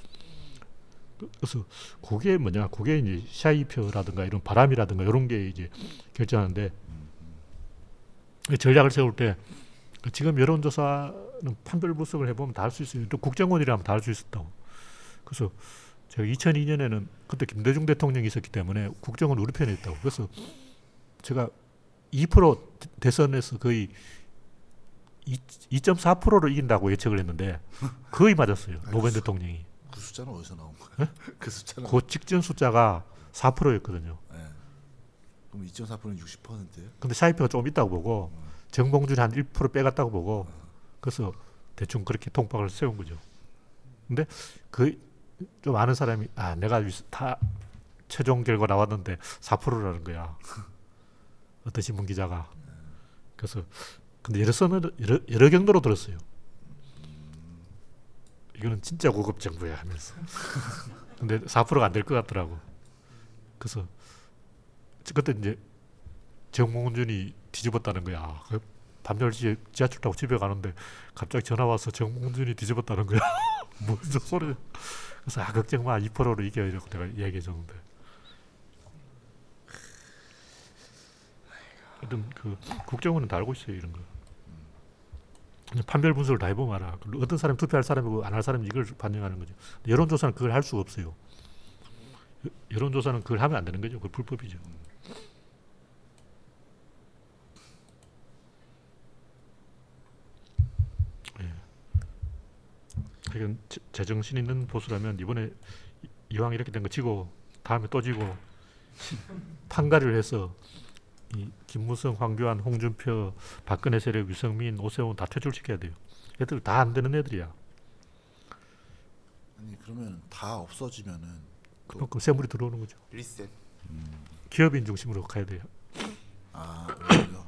Speaker 1: 그래서 그게 뭐냐? 그게 이제 샤이표라든가 이런 바람이라든가 이런 게 이제 결정하는데 음. 전략을 세울 때. 지금 여론조사는 판별 분석을 해보면 다 할 수 있어요. 또 국정원이라면 다 할 수 있었다고. 그래서 제가 이천이 년에는 그때 김대중 대통령이 있었기 때문에 국정원 우리 편에 있다고. 그래서 제가 이 퍼센트 대선에서 거의 이 점 사 퍼센트로 이긴다고 예측을 했는데 거의 맞았어요. 노무현 대통령이.
Speaker 2: 그 숫자는 어디서 나온 거야? 그 숫자는
Speaker 1: 그 직전 숫자가 사 퍼센트였거든요.
Speaker 2: 네. 그럼 이 점 사 퍼센트는 육십 퍼센트예요?
Speaker 1: 근데 차이표가 조금 있다고 보고 음. 정봉준이 한 일 퍼센트 빼갔다고 보고 음. 그래서 대충 그렇게 통박을 세운 거죠. 근데 그 좀 아는 사람이 아 내가 다 최종 결과 나왔는데 사 퍼센트라는 거야. 어떤 신문 기자가. 그래서 근데 여러 선을 여러, 여러 경로로 들었어요. 이거는 진짜 고급 정보야 하면서. 근데 사 퍼센트가 안 될 것 같더라고. 그래서 그때 이제 정몽준이 뒤집었다는 거야. 밤 열 시에 지하철 타고 집에 가는데 갑자기 전화 와서 정몽준이 뒤집었다는 거야. 무슨 소리. 그래서 아 걱정 마 이 퍼센트로 이겨 이러고 내가 얘기해 줬는데. 어떤 그 국정원은 다 알고 있어요 이런 거. 판별 분석을 다 해보면 알아. 어떤 사람이 투표할 사람이고 안 할 사람이 이걸 반영하는 거죠. 여론조사는 그걸 할 수가 없어요. 여론조사는 그걸 하면 안 되는 거죠. 그건 불법이죠. 예. 이건 제정신 있는 보수라면 이번에 이왕 이렇게 된 거 지고 다음에 또 지고 판가리를 해서 이 김무성, 황교안, 홍준표, 박근혜 세력, 유승민, 오세훈 다 퇴출시켜야 돼요. 애들 다 안 되는 애들이야.
Speaker 2: 아니 그러면 다 없어지면은
Speaker 1: 그만큼 세물이 들어오는 거죠.
Speaker 3: 리셋.
Speaker 2: 음.
Speaker 1: 기업인 중심으로 가야 돼요.
Speaker 2: 아 오히려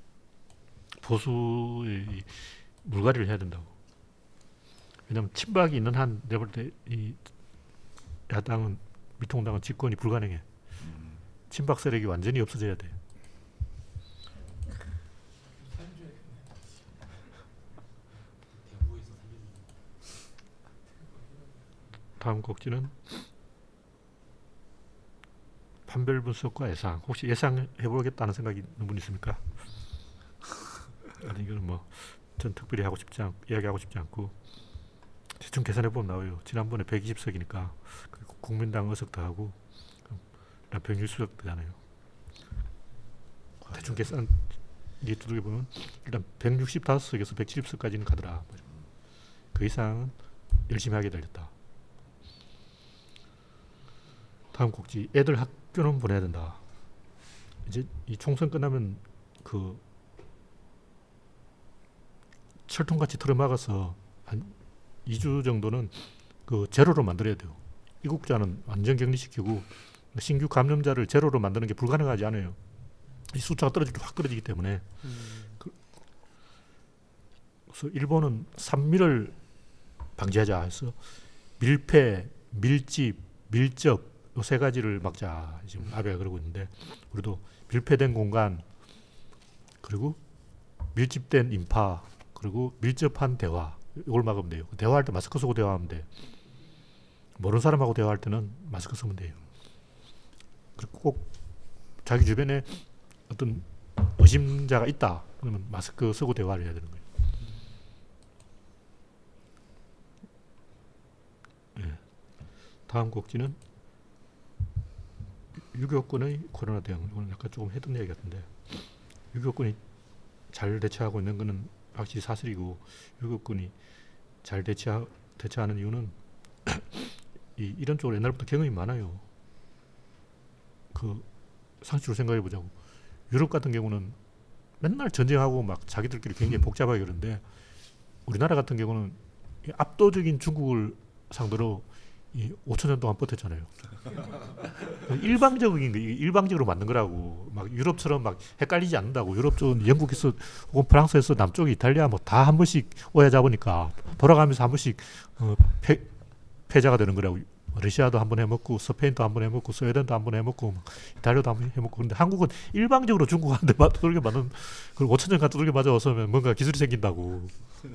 Speaker 1: 보수의 물갈이를 해야 된다고. 왜냐하면 친박이 있는 한 내가 볼 때 이 야당은 미통당은 집권이 불가능해.
Speaker 2: 음.
Speaker 1: 친박 세력이 완전히 없어져야 돼. 다음 곡지는 판별 분석과 예상. 혹시 예상해보겠다는 생각이 있는 분 있습니까? 아니 이거는 뭐 전 특별히 하고 싶지 않고 이야기하고 싶지 않고 대충 계산해보면 나와요. 지난번에 백이십 석이니까 국민당 의석 더하고 백육 석 되잖아요. 대충 계산 이게 두들겨보면 일단 백육십오 석에서 백칠십 석까지는 가더라. 그 이상은 열심히 하게 되겠다. 다음 곡지. 애들 학교는 보내야 된다. 이제 이 총선 끝나면 그 철통같이 틀어막아서 한 이 주 정도는 그 제로로 만들어야 돼요. 입국자는 완전 격리시키고 신규 감염자를 제로로 만드는 게 불가능하지 않아요. 이 숫자가 떨어지기 확 떨어지기 때문에. 음. 그, 그래서 일본은 산미를 방지하자 해서 밀폐, 밀집, 밀접 이 세 가지를 막자 지금 아베가 그러고 있는데 우리도 밀폐된 공간 그리고 밀집된 인파 그리고 밀접한 대화 이걸 막으면 돼요. 대화할 때 마스크 쓰고 대화하면 돼. 모르는 사람하고 대화할 때는 마스크 쓰면 돼요. 그리고 꼭 자기 주변에 어떤 의심자가 있다 그러면 마스크 쓰고 대화를 해야 되는 거예요. 네. 다음 곡지는 유교권의 코로나 대응. 이건 약간 조금 했던 얘기 같은데 유교권이 잘 대처하고 있는 것은 확실히 사실이고 유교권이 잘 대처, 대처하는 이유는 이, 이런 쪽으로 옛날부터 경험이 많아요. 그 상식으로 생각해 보자고. 유럽 같은 경우는 맨날 전쟁하고 막 자기들끼리 굉장히 복잡하게 그러는데 우리나라 같은 경우는 압도적인 중국을 상대로 이 오천 년 동안 버텼잖아요. 일방적인 거, 일방적으로 만든 거라고. 막 유럽처럼 막 헷갈리지 않는다고. 유럽 쪽은 영국에서 혹은 프랑스에서 남쪽에 이탈리아 뭐 다 한 번씩 오해 잡으니까 돌아가면서 한 번씩 어, 패, 패자가 되는 거라고. 러시아도 한 번 해먹고 스페인도 한 번 해먹고 스웨덴도 한 번 해먹고 이탈리아도 한 번 해먹고. 근데 한국은 일방적으로 중국한테 두들겨 맞는 그걸 오천 년간 두들겨 맞아서 뭔가 기술이 생긴다고.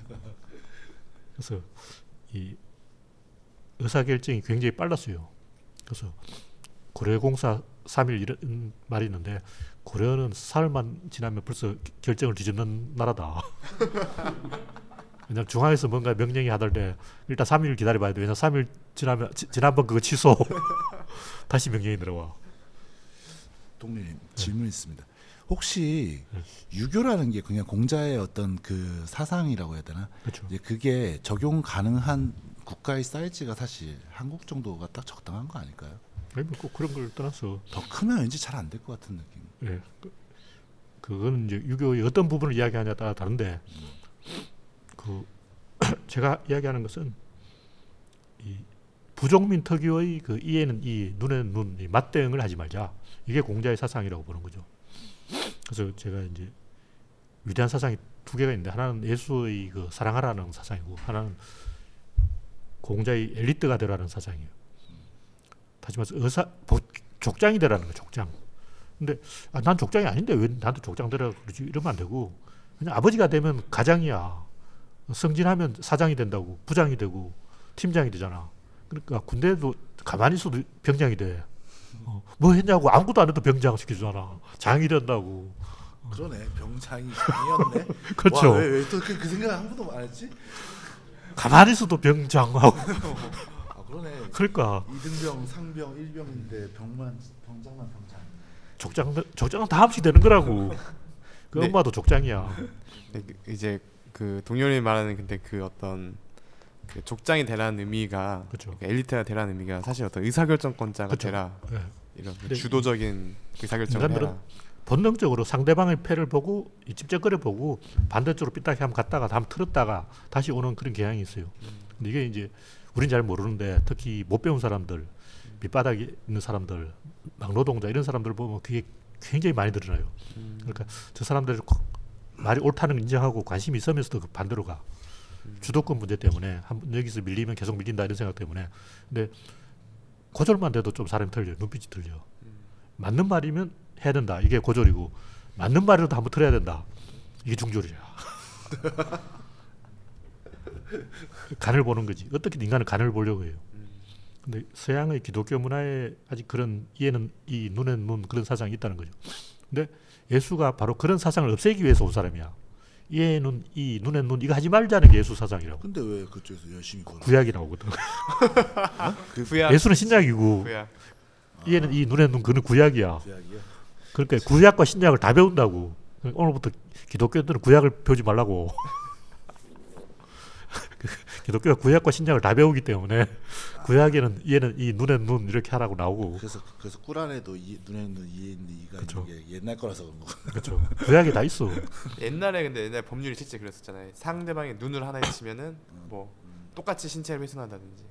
Speaker 1: 그래서 이 의사결정이 굉장히 빨랐어요. 그래서 고려공사 삼 일 이런 말이 있는데 고려는 사흘만 지나면 벌써 결정을 뒤집는 나라다. 왜냐면 중앙에서 뭔가 명령이 하던데 일단 삼 일 기다려봐야 돼. 왜냐면 삼 일 지나면 지, 지난번 그거 취소. 다시 명령이 들어와.
Speaker 2: 동료님 질문 네. 있습니다. 혹시
Speaker 1: 네.
Speaker 2: 유교라는 게 그냥 공자의 어떤 그 사상이라고 해야 되나?
Speaker 1: 그렇죠.
Speaker 2: 이제 그게 적용 가능한 국가의 사이즈가 사실 한국 정도가 딱 적당한 거 아닐까요?
Speaker 1: 아니, 뭐꼭 그런 걸 떠나서
Speaker 2: 더 크면 왠지 잘 안 될 것 같은 느낌.
Speaker 1: 예, 그, 그거는 이제 유교의 어떤 부분을 이야기하냐에 따라 다른데 그 제가 이야기하는 것은 이 부족민 특유의 그 이에는 이, 눈에는 눈, 이 맞대응을 하지 말자. 이게 공자의 사상이라고 보는 거죠. 그래서 제가 이제 위대한 사상이 두 개가 있는데 하나는 예수의 그 사랑하라는 사상이고 하나는 공자의 엘리트가 되라는 사상이에요. 다시 말해서 의사, 족장이 되라는 거예요. 족장. 근데 아, 난 족장이 아닌데 왜 나한테 족장 되라 그러지? 이러면 안 되고 그냥 아버지가 되면 가장이야. 승진하면 사장이 된다고 부장이 되고 팀장이 되잖아. 그러니까 군대도 가만히 있어도 병장이 돼. 어, 뭐 했냐고 아무것도 안 해도 병장 시켜주잖아. 장이 된다고.
Speaker 2: 그러네. 병장이 장이었네.
Speaker 1: 그렇죠.
Speaker 2: 왜왜또그 그 생각 한 번도 안 했지?
Speaker 1: 가만히 있어도 병장하고.
Speaker 2: 아 그러네.
Speaker 1: 그러니까
Speaker 2: 이등병, 상병, 일병인데 병만 병장만 병장.
Speaker 1: 족장 족장은 다음씩 되는 거라고. 그
Speaker 3: 네.
Speaker 1: 엄마도 족장이야.
Speaker 3: 네, 그 이제 그 동료님 말하는 근데 그 어떤 그 족장이 되라는 의미가
Speaker 1: 그렇죠.
Speaker 3: 그러니까 엘리트가 되라는 의미가 사실 어떤 의사결정권자가
Speaker 1: 그렇죠.
Speaker 3: 되라
Speaker 1: 네.
Speaker 3: 이런
Speaker 1: 근데
Speaker 3: 주도적인 의사결정을
Speaker 1: 인간들은
Speaker 3: 해라.
Speaker 1: 본능적으로 상대방의 패를 보고 찝쩍거려 보고 반대쪽으로 삐딱히 한번 갔다가 한번 틀었다가 다시 오는 그런 경향이 있어요. 근데 이게 이제 우린 잘 모르는데 특히 못 배운 사람들, 밑바닥에 있는 사람들, 막노동자 이런 사람들 보면 그게 굉장히 많이 드러나요.
Speaker 3: 음.
Speaker 1: 그러니까 저 사람들이 말이 옳다는 걸 인정하고 관심이 있으면서도 그 반대로 가. 주도권 문제 때문에 한번 여기서 밀리면 계속 밀린다 이런 생각 때문에. 근데 고졸만 돼도 좀 사람이 틀려요. 눈빛이 틀려. 맞는 말이면 해야 된다. 이게 고졸이고 맞는 말이라도 한번 틀어야 된다. 이게 중졸이야. 간을 보는 거지. 어떻게 인간은 간을 보려고 해요. 근데 서양의 기독교 문화에 아직 그런 이에는 이 눈에는 눈 그런 사상이 있다는 거죠. 근데 예수가 바로 그런 사상을 없애기 위해서 온 사람이야. 이에는 이 눈에는 눈 이거 하지 말자는 게 예수 사상이라고.
Speaker 2: 근데 왜 그쪽에서 열심히 걸어?
Speaker 1: 구약이 나오거든.
Speaker 2: 그
Speaker 3: 구약,
Speaker 1: 예수는 신약이고
Speaker 3: 구약.
Speaker 1: 이에는 이 눈에는 눈 그는 구약이야.
Speaker 2: 구약이요?
Speaker 1: 그러니까 구약과 신약을 다 배운다고. 오늘부터 기독교들은 구약을 배우지 말라고. 기독교가 구약과 신약을 다 배우기 때문에 구약에는 얘는 이 눈에는 눈 이렇게 하라고 나오고.
Speaker 2: 그래서 그래서 꿀안에도 이, 눈에는 눈, 이에 있는 이가
Speaker 1: 그쵸.
Speaker 2: 있는 게 옛날 거라서 그런 거.
Speaker 1: 그렇죠. 구약에 다 있어.
Speaker 3: 옛날에 근데 옛날 법률이 실제 그랬었잖아요. 상대방의 눈을 하나 해치면은 뭐 똑같이 신체를 훼손한다든지.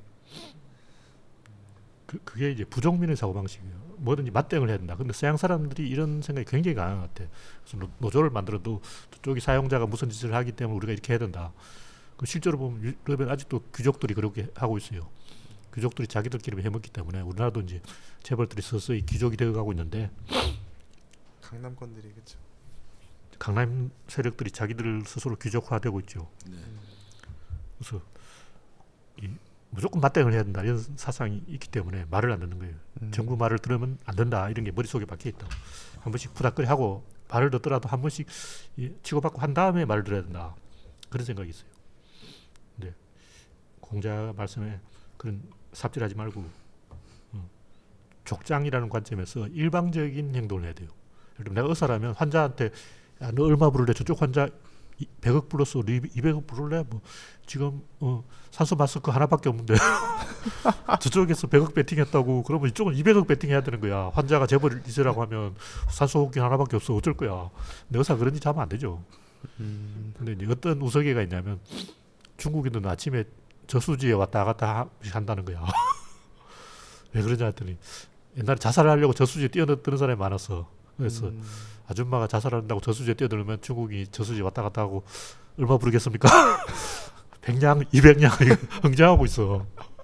Speaker 1: 그, 그게 이제 부족민의 사고방식이에요. 뭐든지 맞대응을 해야 된다. 근데 서양 사람들이 이런 생각이 굉장히 강한 것 같아. 그래서 노, 노조를 만들어도 저쪽이 사용자가 무슨 짓을 하기 때문에 우리가 이렇게 해야 된다. 그 실제로 보면 유럽에 아직도 귀족들이 그렇게 하고 있어요. 귀족들이 자기들끼리 해먹기 때문에 우리나라도 이제 재벌들이 서서히 귀족이 되어가고 있는데
Speaker 3: 강남권들이 그렇죠.
Speaker 1: 강남 세력들이 자기들 스스로 귀족화되고 있죠.
Speaker 2: 네.
Speaker 1: 그래서 이 무조건 맞대응을 해야 된다 이런 사상이 있기 때문에 말을 안 듣는 거예요.
Speaker 3: 음.
Speaker 1: 정부 말을 들으면 안 된다 이런 게 머릿속에 박혀있다. 한 번씩 부닥거리 하고 말을 듣더라도 한 번씩 치고받고 한 다음에 말을 들어야 된다. 그런 생각이 있어요. 근데 공자 말씀에 그런 삽질하지 말고 음, 족장이라는 관점에서 일방적인 행동을 해야 돼요. 예를 들면 내가 의사라면 환자한테 야, 너 얼마 부를래? 저쪽 환자 백억 불렀어. 이백억 부를래? 뭐 지금 어, 산소 마스크 하나밖에 없는데 저쪽에서 백억 베팅했다고 그러면 이쪽은 이백억 베팅해야 되는 거야. 환자가 재벌 있으라고 하면 산소 호흡기 하나밖에 없어. 어쩔 거야. 내 의사 그런 짓 하면 안 되죠.
Speaker 3: 음.
Speaker 1: 근데 이제 어떤 우스개가 있냐면 중국인들은 아침에 저수지에 왔다 갔다 한다는 거야. 왜 그러냐 했더니 옛날에 자살을 하려고 저수지에 뛰어드는 사람이 많았어. 그래서
Speaker 3: 음.
Speaker 1: 아줌마가 자살한다고 저수지에 뛰어들면 중국이 저수지에 왔다 갔다 하고 얼마 부르겠습니까? 백냥, 이백냥 흥정하고 있어.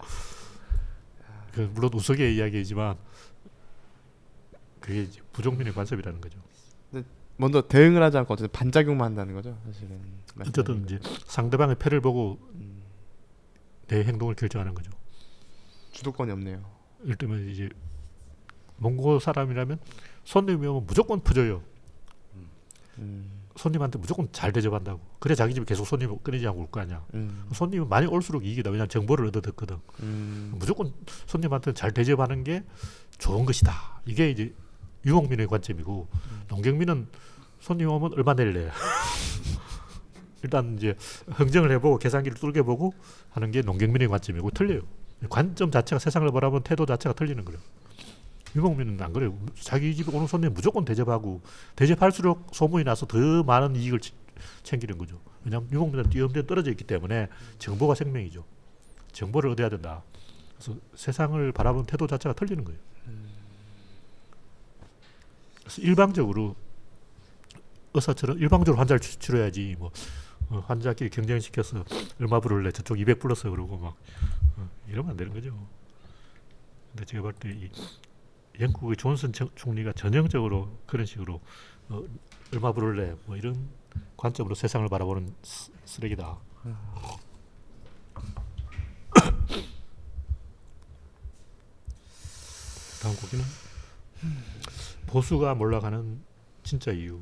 Speaker 1: 그 물론 우스개의 이야기이지만 그게 이제 부족민의 관습이라는 거죠.
Speaker 3: 먼저 대응을 하지 않고 어쨌든 반작용만 한다는 거죠. 사실은.
Speaker 1: 어쨌든 이제 상대방의 패를 보고
Speaker 3: 음.
Speaker 1: 내 행동을 결정하는 거죠.
Speaker 3: 주도권이 없네요.
Speaker 1: 예를 들면 이제 몽고 사람이라면 손님이 오면 무조건 퍼줘요.
Speaker 3: 음.
Speaker 1: 손님한테 무조건 잘 대접한다고. 그래 자기 집에 계속 손님 끊이지 않고 올 거 아니야.
Speaker 3: 음.
Speaker 1: 손님은 많이 올수록 이익이다. 왜냐하면 정보를 얻어듣거든.
Speaker 3: 음.
Speaker 1: 무조건 손님한테 잘 대접하는 게 좋은 것이다. 이게 이제 유목민의 관점이고
Speaker 3: 음.
Speaker 1: 농경민은 손님 오면 얼마 낼래? 일단 이제 흥정을 해보고 계산기를 뚫겨보고 하는 게 농경민의 관점이고 틀려요. 관점 자체가 세상을 바라보는 태도 자체가 틀리는 거예요. 유목민은 안 그래요. 자기 집에 오는 손님 무조건 대접하고 대접할수록 소문이 나서 더 많은 이익을 챙기는 거죠. 왜냐하면 유목민은 띄엄띄엄 떨어져 있기 때문에 정보가 생명이죠. 정보를 얻어야 된다. 그래서 세상을 바라보는 태도 자체가 틀리는 거예요. 그래서 일방적으로 의사처럼 일방적으로 환자를 치료해야지 뭐 어, 환자끼리 경쟁시켜서 얼마 부를래 저쪽 이백 불렀어 그러고 막 어, 이러면 안 되는 거죠. 근데 제가 볼 때 이 영국의 존슨 총리가 전형적으로 그런 식으로 어, 얼마 부를래 뭐 이런 관점으로 세상을 바라보는 스, 쓰레기다. 다음 곡기는 보수가 몰락하는 진짜 이유.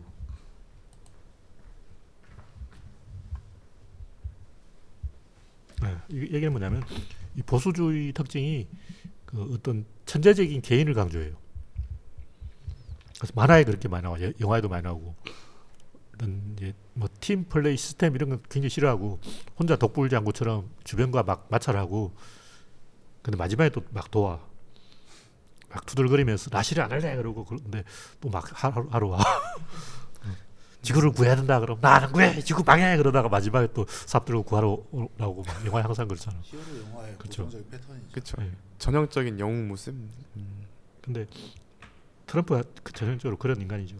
Speaker 1: 네, 이 얘기는 뭐냐면 이 보수주의 특징이 그 어떤 천재적인 개인을 강조해요. 그래서 만화에 그렇게 많이 나와, 영화에도 많이 나오고, 이런 이제 뭐 팀 플레이 시스템 이런 건 굉장히 싫어하고 혼자 독불장구처럼 주변과 막 마찰하고, 근데 마지막에 또 막 도와. 막 투덜거리면서 나시를 안 할래 그러고 그런데 또 막 하루, 하루 와. 지구를 구해야 된다 그러면 나는 구해 지구 방해 그러다가 마지막에 또 삽들고 구하러 나오고 막 영화에 항상 그렇잖아.
Speaker 2: 히어로 영화의
Speaker 1: 그쵸.
Speaker 2: 고정적인 패턴이죠.
Speaker 3: 그렇죠.
Speaker 1: 네.
Speaker 3: 전형적인 영웅 모습. 음.
Speaker 1: 근데 트럼프가 그 전형적으로 그런 인간이죠.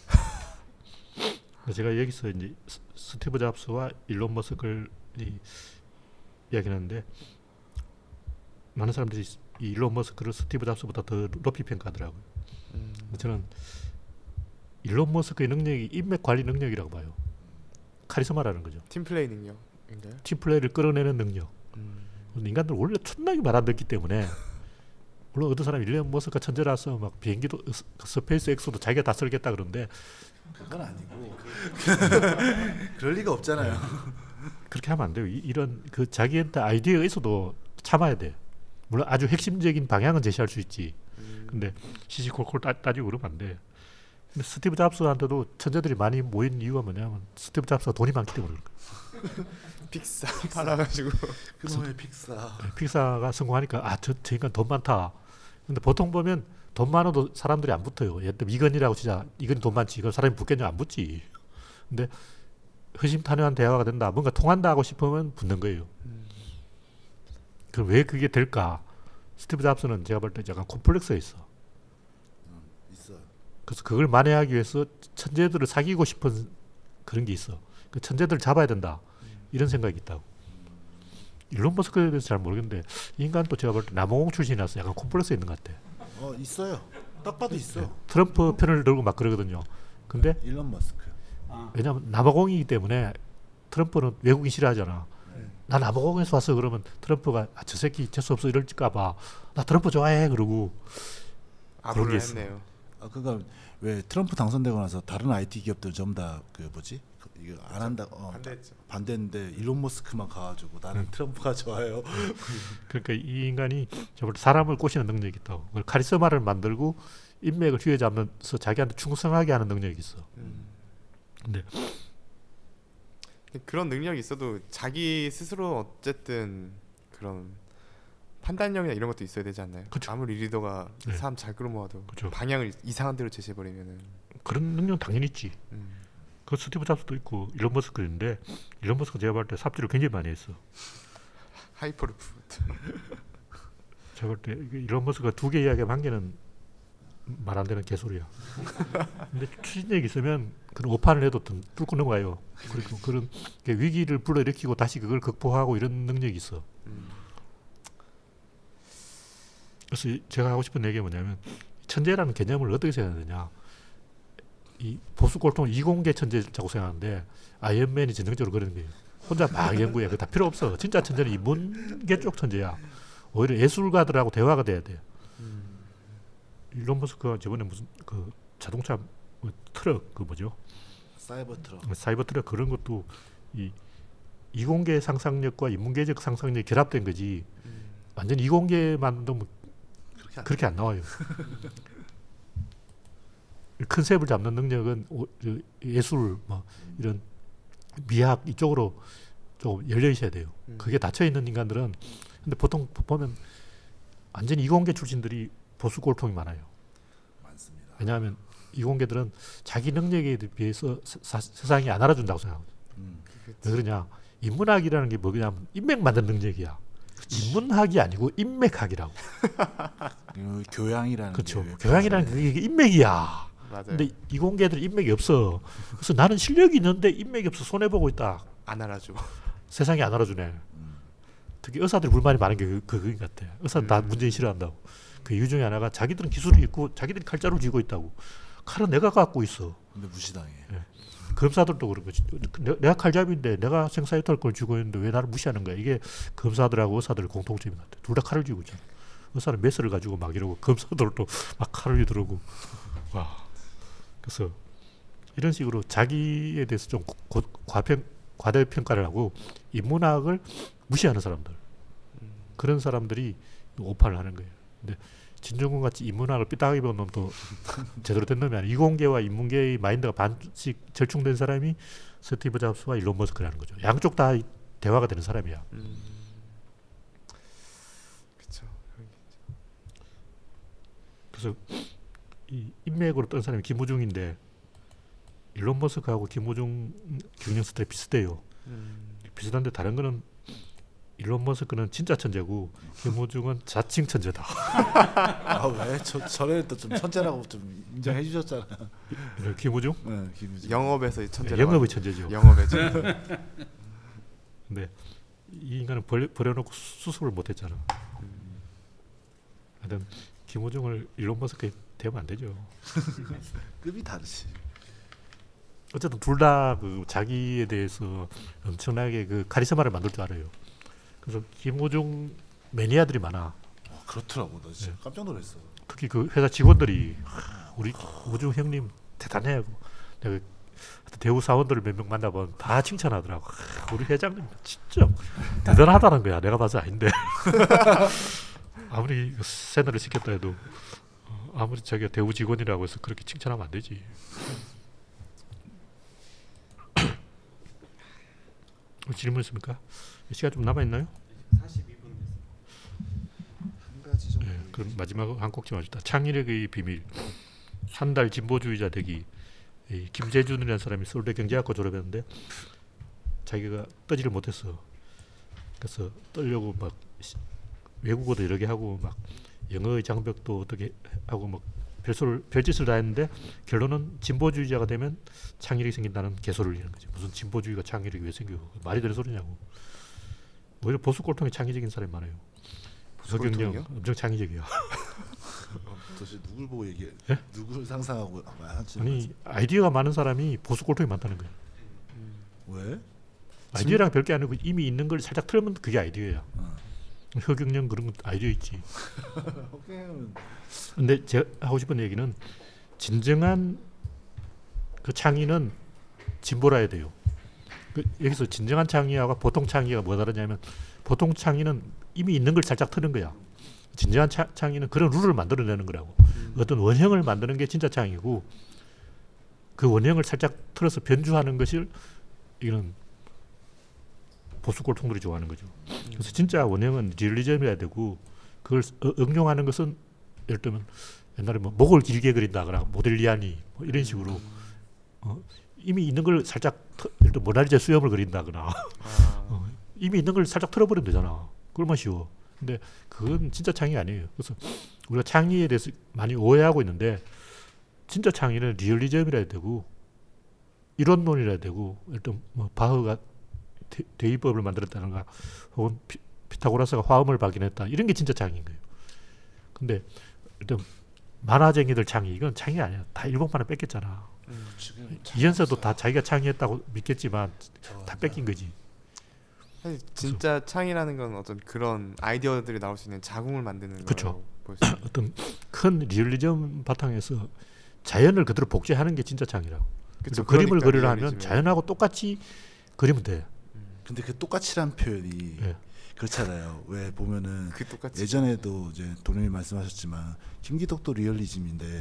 Speaker 1: 제가 여기서 이제 스- 스티브 잡스와 일론 머스크를 이, 이야기하는데 많은 사람들이 이 일론 머스크를 스티브 잡스보다 더 높이 평가하더라고요.
Speaker 3: 음.
Speaker 1: 근데 저는 일론 머스크의 능력이 인맥 관리 능력이라고 봐요. 카리스마라는 거죠.
Speaker 3: 팀 플레이 능력인가요?
Speaker 1: 팀 플레이를 끌어내는 능력.
Speaker 3: 음.
Speaker 1: 인간들은 원래 천나게 말 안 듣기 때문에 물론 어떤 사람이 일론 머스크가 천재라서 막 비행기도 스- 스페이스 X도 자기가 다 설겠다 그러는데
Speaker 2: 그건 아니고 그럴 리가 없잖아요.
Speaker 1: 그렇게 하면 안 돼요. 이, 이런 그 자기한테 아이디어가 있어도 참아야 돼. 물론 아주 핵심적인 방향은 제시할 수 있지.
Speaker 3: 음.
Speaker 1: 근데 시시콜콜 따, 따지고 그러면 안 돼. 근데 스티브 잡스한테도 천재들이 많이 모인 이유가 뭐냐면 스티브 잡스가 돈이 많기 때문에 그런 거예요.
Speaker 3: 픽사 팔아가지고.
Speaker 2: 그놈의 픽사.
Speaker 1: 픽사가 성공하니까 아, 저, 저 인간 돈 많다. 근데 보통 보면 돈 많아도 사람들이 안 붙어요. 예를 들면 이건희라고 진짜 이건희 돈 많지. 그럼 사람이 붙겠냐? 안 붙지. 근데 허심탄회한 대화가 된다. 뭔가 통한다 하고 싶으면 붙는 거예요.
Speaker 3: 음.
Speaker 1: 그럼 왜 그게 될까? 스티브 잡스는 제가 볼 때 약간 콤플렉스가 있어.
Speaker 2: 음, 있어요.
Speaker 1: 그래서 그걸 만회하기 위해서 천재들을 사귀고 싶은 그런 게 있어. 그 천재들을 잡아야 된다. 이런 생각이 있다고. 일론 머스크에 대해서 잘 모르겠는데 이 인간도 제가 볼 때 남아공 출신이라서 약간 콤플렉스 있는 것 같아.
Speaker 2: 어 있어요. 딱 봐도 있어.
Speaker 1: 트럼프 편을 들고 막 그러거든요. 근데
Speaker 2: 일론 머스크.
Speaker 1: 왜냐하면 남아공이기 때문에 트럼프는 외국인 싫어하잖아. 나 남아공에서 왔어 그러면 트럼프가 아, 저 새끼 재수 없어 이럴까봐 나 트럼프 좋아해 그러고 그런 게
Speaker 3: 아부를
Speaker 1: 있어.
Speaker 3: 했네요.
Speaker 2: 아 그러니까 왜 트럼프 당선되고 나서 다른 아이티 기업들 전부 다 그 뭐지? 그 이거 안 한다. 어,
Speaker 3: 반대했죠.
Speaker 2: 반대인데 일론 머스크만 가가지고 나는
Speaker 1: 음.
Speaker 2: 트럼프가 좋아요.
Speaker 1: 그러니까 이 인간이 저볼 때 사람을 꼬시는 능력이 있다고. 그걸 카리스마를 만들고 인맥을 휘어잡면서 자기한테 충성하게 하는 능력이 있어.
Speaker 3: 음.
Speaker 1: 근데
Speaker 3: 근데 그런 능력이 있어도 자기 스스로 어쨌든 그런 판단력이나 이런 것도 있어야 되지 않나요?
Speaker 1: 그쵸.
Speaker 3: 아무리 리더가
Speaker 1: 네.
Speaker 3: 사람 잘 끌어모아도
Speaker 1: 그쵸.
Speaker 3: 방향을 이상한 대로 제시해버리면은.
Speaker 1: 그런 능력은 당연히 있지.
Speaker 3: 음.
Speaker 1: 그 스티브 잡스도 있고 일론 머스크인데 일론 머스크 제가 볼 때 삽질을 굉장히 많이 했어.
Speaker 3: 하이퍼루프.
Speaker 1: 제가 볼 때 일론 머스크가 두 개 이야기하면 한 개는 말 안 되는 개소리야. 근데 추진력이 있으면 그런 오판을 해도 뚫고 넘어가요. 그리고 그런 게 위기를 불러일으키고 다시 그걸 극복하고 이런 능력이 있어.
Speaker 3: 음.
Speaker 1: 그래서 제가 하고 싶은 얘기가 뭐냐면 천재라는 개념을 어떻게 생각하느냐. 이 보수 꼴통은 이공계 천재라고 생각하는데 아이언맨이 전형적으로 그런 거예요. 혼자 막 연구해. 그거 다 필요 없어. 진짜 천재는 인문계 쪽 천재야. 오히려 예술가들하고 대화가 돼야 돼.
Speaker 3: 음.
Speaker 1: 일론 머스크가 저번에 무슨 그 자동차 뭐 트럭 그 뭐죠?
Speaker 2: 사이버 트럭.
Speaker 1: 사이버 트럭 그런 것도 이 이공계 상상력과 인문계적 상상력이 결합된 거지.
Speaker 3: 음.
Speaker 1: 완전 이공계만 넣으면
Speaker 2: 그렇게 안
Speaker 1: 그렇게 안 나와요. 컨셉을 잡는 능력은 오, 저, 예술 뭐 이런 미학 이쪽으로 좀 열려 있어야 돼요.
Speaker 3: 음.
Speaker 1: 그게 닫혀 있는 인간들은 근데 보통 보면 완전히 이공계 출신들이 보수 꼴통이 많아요.
Speaker 2: 많습니다.
Speaker 1: 왜냐하면 이공계들은 자기 능력에 비해서 사, 세상이 안 알아준다고 생각합니다.
Speaker 2: 음.
Speaker 1: 왜 그러냐? 인문학이라는 게 뭐냐면 인맥 만드는 능력이야. 인문학이 아니고 인맥학이라고.
Speaker 2: 그 교양이라는
Speaker 1: 그렇죠.
Speaker 2: 게
Speaker 1: 교양이라는 게 이게 인맥이야.
Speaker 3: 맞아요.
Speaker 1: 근데 이공계들 인맥이 없어. 그래서 나는 실력이 있는데 인맥이 없어. 손해보고 있다.
Speaker 3: 안 알아줘.
Speaker 1: 세상이 안 알아주네. 특히 의사들이 불만이 많은 게 그, 그거 같아. 의사는 다 문재인 싫어한다고. 그 이유 중에 하나가 자기들은 기술이 있고 자기들이 칼자루 쥐고 있다고. 칼은 내가 갖고 있어.
Speaker 2: 근데 무시당해.
Speaker 1: 예. 검사들도 그런 거지. 내가 칼잡이인데 내가 생사유탈 걸 쥐고 있는데 왜 나를 무시하는 거야. 이게 검사들하고 의사들의 공통점인 것 같아. 둘 다 칼을 쥐고 있잖아. 의사는 메스를 가지고 막 이러고 검사들도 막 칼을 쥐더라고. 와. 그래서 이런 식으로 자기에 대해서 좀 고, 과평, 과대평가를 하고 인문학을 무시하는 사람들. 그런 사람들이 오판을 하는 거예요. 근데 진중권 같이 인문학을 삐딱하게 배운 놈도 제대로 된 놈이 아니에요. 이공계와 인문계의 마인드가 반씩 절충된 사람이 스티브 잡스와 일론 머스크라는 거죠. 양쪽 다 대화가 되는 사람이야.
Speaker 3: 음. 그렇죠.
Speaker 1: 그래서 이 인맥으로 뜬 사람이 김우중인데 일론 머스크하고 김우중 경영 스타일이 비슷해요.
Speaker 3: 음.
Speaker 1: 비슷한데 다른 거는 일론 머스크는 진짜 천재고 김우중은 자칭 천재다.
Speaker 2: 아 왜? 저 저를 또 좀 천재라고 좀 인정해 주셨잖아.
Speaker 1: 김우중?
Speaker 2: 네, 김우중.
Speaker 3: 영업에서 천재.
Speaker 1: 네, 영업의 천재죠.
Speaker 3: 영업의 천재.
Speaker 1: 근데 이 인간은 버려, 버려놓고 수습을 못했잖아. 하여튼 김우중을 일론 머스크에 대면 안 되죠.
Speaker 2: 급이 다르지.
Speaker 1: 어쨌든 둘 다 그 자기에 대해서 엄청나게 그 카리스마를 만들 줄 알아요. 그래서 김우중 매니아들이 많아.
Speaker 2: 어, 그렇더라고. 나 진짜
Speaker 1: 네.
Speaker 2: 깜짝 놀랐어.
Speaker 1: 특히 그 회사 직원들이 우리 우중 형님 대단해요. 내가 대우 사원들을 몇 명 만나보면 다 칭찬하더라고. 우리 회장님 진짜 대단하다는 거야. 내가 봐서 아닌데. 아무리 세너를 시켰다 해도 아무리 자기가 대우 직원이라고 해서 그렇게 칭찬하면 안 되지. 질문 있습니까? 시간 좀 남아 있나요?
Speaker 4: 사십이 분 됐어요.
Speaker 2: 한 가지 정도.
Speaker 1: 네, 그럼 마지막 한 꼭지 맞다. 창의력의 비밀. 한 달 진보주의자 되기. 이 김재준이라는 사람이 서울대 경제학과 졸업했는데 자기가 떠지를 못했어. 그래서 떠려고 막 외국어도 여러 개 하고 막 영어의 장벽도 어떻게 하고 막 별소를 별짓을 다 했는데 결론은 진보주의자가 되면 창의력이 생긴다는 개소를 이는 거죠. 무슨 진보주의가 창의력이 왜 생겨? 말이 되는 소리냐고. 오히려 보수 꼴통이 창의적인 사람이 많아요. 서경영 엄청 창의적이야.
Speaker 2: 도대체 누굴 보고 얘기해?
Speaker 1: 예?
Speaker 2: 누굴 상상하고 하지?
Speaker 1: 아니 아이디어가 많은 사람이 보수 꼴통이 많다는 거예요.
Speaker 2: 왜?
Speaker 1: 아이디어랑 별게 아니고 이미 있는 걸 살짝 틀면 그게 아이디어야.
Speaker 2: 어.
Speaker 1: 허경영 그런 거 아이디어 있지.
Speaker 2: 허경영은
Speaker 1: 근데 제가 하고 싶은 얘기는 진정한 그 창의는 진보라 해야 돼요. 그 여기서 진정한 창의하고 보통 창의가 뭐가 다르냐면 보통 창의는 이미 있는 걸 살짝 트는 거야. 진정한 차, 창의는 그런 룰을 만들어내는 거라고.
Speaker 3: 음.
Speaker 1: 어떤 원형을 만드는 게 진짜 창의고 그 원형을 살짝 틀어서 변주하는 것을 이거는 보수 꼴통들이 좋아하는 거죠. 그래서 진짜 원형은 리얼리즘이어야 되고 그걸 어, 응용하는 것은 예를 들면 옛날에 뭐 목을 길게 그린다거나 모델리아니 뭐 이런 식으로 어, 이미 있는 걸 살짝 터, 예를 들면 모나리자 수염을 그린다거나
Speaker 3: 아.
Speaker 1: 어, 이미 있는 걸 살짝 틀어버리면 되잖아. 그걸만 쉬워. 근데 그건 진짜 창의 아니에요. 그래서 우리가 창의에 대해서 많이 오해하고 있는데 진짜 창의는 리얼리즘이라 해야 되고 이론론이라 해야 되고 일단 뭐 바흐가 대, 대위법을 만들었다는가 혹은 피, 피타고라스가 화음을 발견했다 이런 게 진짜 창의인 거예요. 근데 일단 만화쟁이들 창의 이건 창의 아니야. 다 일본 만화 뺏겼잖아.
Speaker 3: 음.
Speaker 2: 지금
Speaker 1: 이현서도 다 자기가 창의했다고 믿겠지만 다 뺏긴 거지.
Speaker 3: 사실 진짜 창의라는 건 어떤 그런 아이디어들이 나올 수 있는 자궁을 만드는
Speaker 1: 그쵸.
Speaker 3: 거라고
Speaker 1: 어떤 큰 리얼리즘 바탕에서 자연을 그대로 복제하는 게 진짜 창의라고. 그래서 그림을 그리려 하면 자연하고 똑같이 그리면 돼.
Speaker 2: 근데 그 똑같이란 표현이
Speaker 1: 예.
Speaker 2: 그렇잖아요. 왜 보면은
Speaker 3: 그 똑같이
Speaker 2: 예전에도 이제 도련님 말씀하셨지만 김기덕도 리얼리즘인데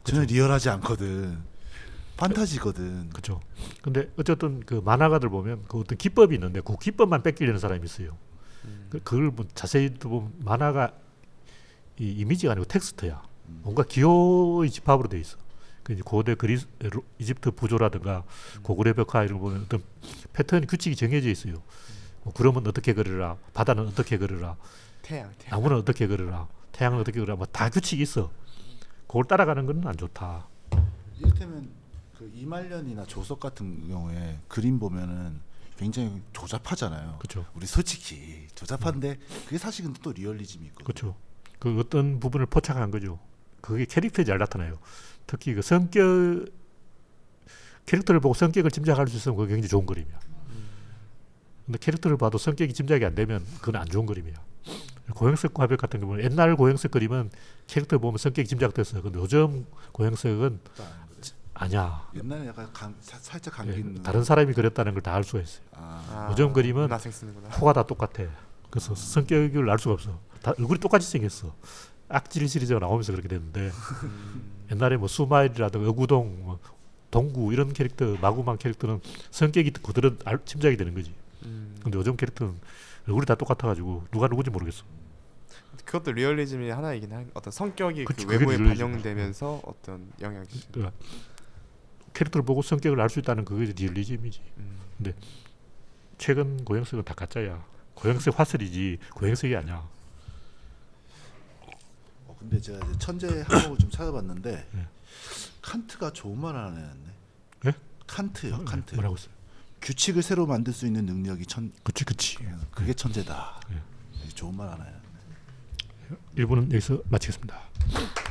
Speaker 2: 전혀 리얼하지 않거든. 판타지거든.
Speaker 1: 그렇죠. 근데 어쨌든 그 만화가들 보면 그 어떤 기법이 있는데 그 기법만 뺏기려는 사람이 있어요.
Speaker 3: 음.
Speaker 1: 그, 그걸 뭐 자세히 보면 만화가 이 이미지가 아니고 텍스트야. 뭔가 기호의 집합으로 돼 있어. 그 이제 고대 그리스 로- 이집트 부조라든가 고구려 벽화 이런 거 보면 어떤 패턴 규칙이 정해져 있어요. 뭐 구름은 어떻게 그리라, 바다는 어떻게 그리라,
Speaker 3: 태양, 태양.
Speaker 1: 나무는 어떻게 그리라, 태양은 어떻게 그리라, 뭐 다 규칙이 있어. 그걸 따라가는 건 안 좋다.
Speaker 2: 이를테면 그 이말년이나 조석 같은 경우에 그림 보면은 굉장히 조잡하잖아요.
Speaker 1: 그렇죠.
Speaker 2: 우리 솔직히 조잡한데 그게 사실 근데 또 리얼리즘이 있거든요.
Speaker 1: 그렇죠. 그 어떤 부분을 포착한 거죠. 그게 캐릭터에 잘 나타나요. 특히 그 성격 캐릭터를 보고 성격을 짐작할 수 있으면 그게 굉장히 좋은 그림이야. 근데 캐릭터를 봐도 성격이 짐작이 안 되면 그건 안 좋은 그림이야. 고영석 화백 같은 경우는 옛날 고영석 그림은 캐릭터 보면 성격이 짐작됐어요. 근데 요즘 고영석은 아니야.
Speaker 2: 옛날에 약간 감, 사, 살짝
Speaker 1: 예,
Speaker 2: 감긴 눈.
Speaker 1: 다른 사람이 그렸다는 걸 다 알 수가 있어요.
Speaker 2: 아,
Speaker 3: 아,
Speaker 1: 요즘 그림은
Speaker 3: 문화생 쓰는구나.
Speaker 1: 코가 다 똑같아. 그래서 성격을 알 수가 없어. 다 얼굴이 똑같이 생겼어. 악질 시리즈가 나오면서 그렇게 됐는데
Speaker 3: 음.
Speaker 1: 옛날에 뭐 수마일이라든가 어구동, 뭐 동구 이런 캐릭터, 마구만 캐릭터는 성격이 그대로 알- 짐작이 되는 거지.
Speaker 3: 음.
Speaker 1: 근데 요즘 캐릭터는 얼굴이 다 똑같아가지고 누가 누군지 모르겠어.
Speaker 3: 그것도 리얼리즘이 하나이긴 한 어떤 성격이
Speaker 1: 그치,
Speaker 3: 그
Speaker 1: 그게
Speaker 3: 외모에
Speaker 1: 리얼리즘.
Speaker 3: 반영되면서 어떤 영향이.
Speaker 1: 그러니까 캐릭터를 보고 성격을 알 수 있다는 그게 리얼리즘이지.
Speaker 3: 음.
Speaker 1: 최근 고영석은 다 가짜야. 고영석 화설이지 고영석이 아니야.
Speaker 2: 어, 근데 제가 이제 천재 항목을 좀 찾아봤는데
Speaker 1: 네.
Speaker 2: 칸트가 좋은 말 하나 해놨네.
Speaker 1: 예?
Speaker 2: 칸트요, 칸트.
Speaker 1: 뭐라고 했어요?
Speaker 2: 규칙을 새로 만들 수 있는 능력이 천
Speaker 1: 그치 그치.
Speaker 2: 그게 천재다.
Speaker 1: 네.
Speaker 2: 좋은 말 하나 해놨네.
Speaker 1: 일 부는 여기서 마치겠습니다.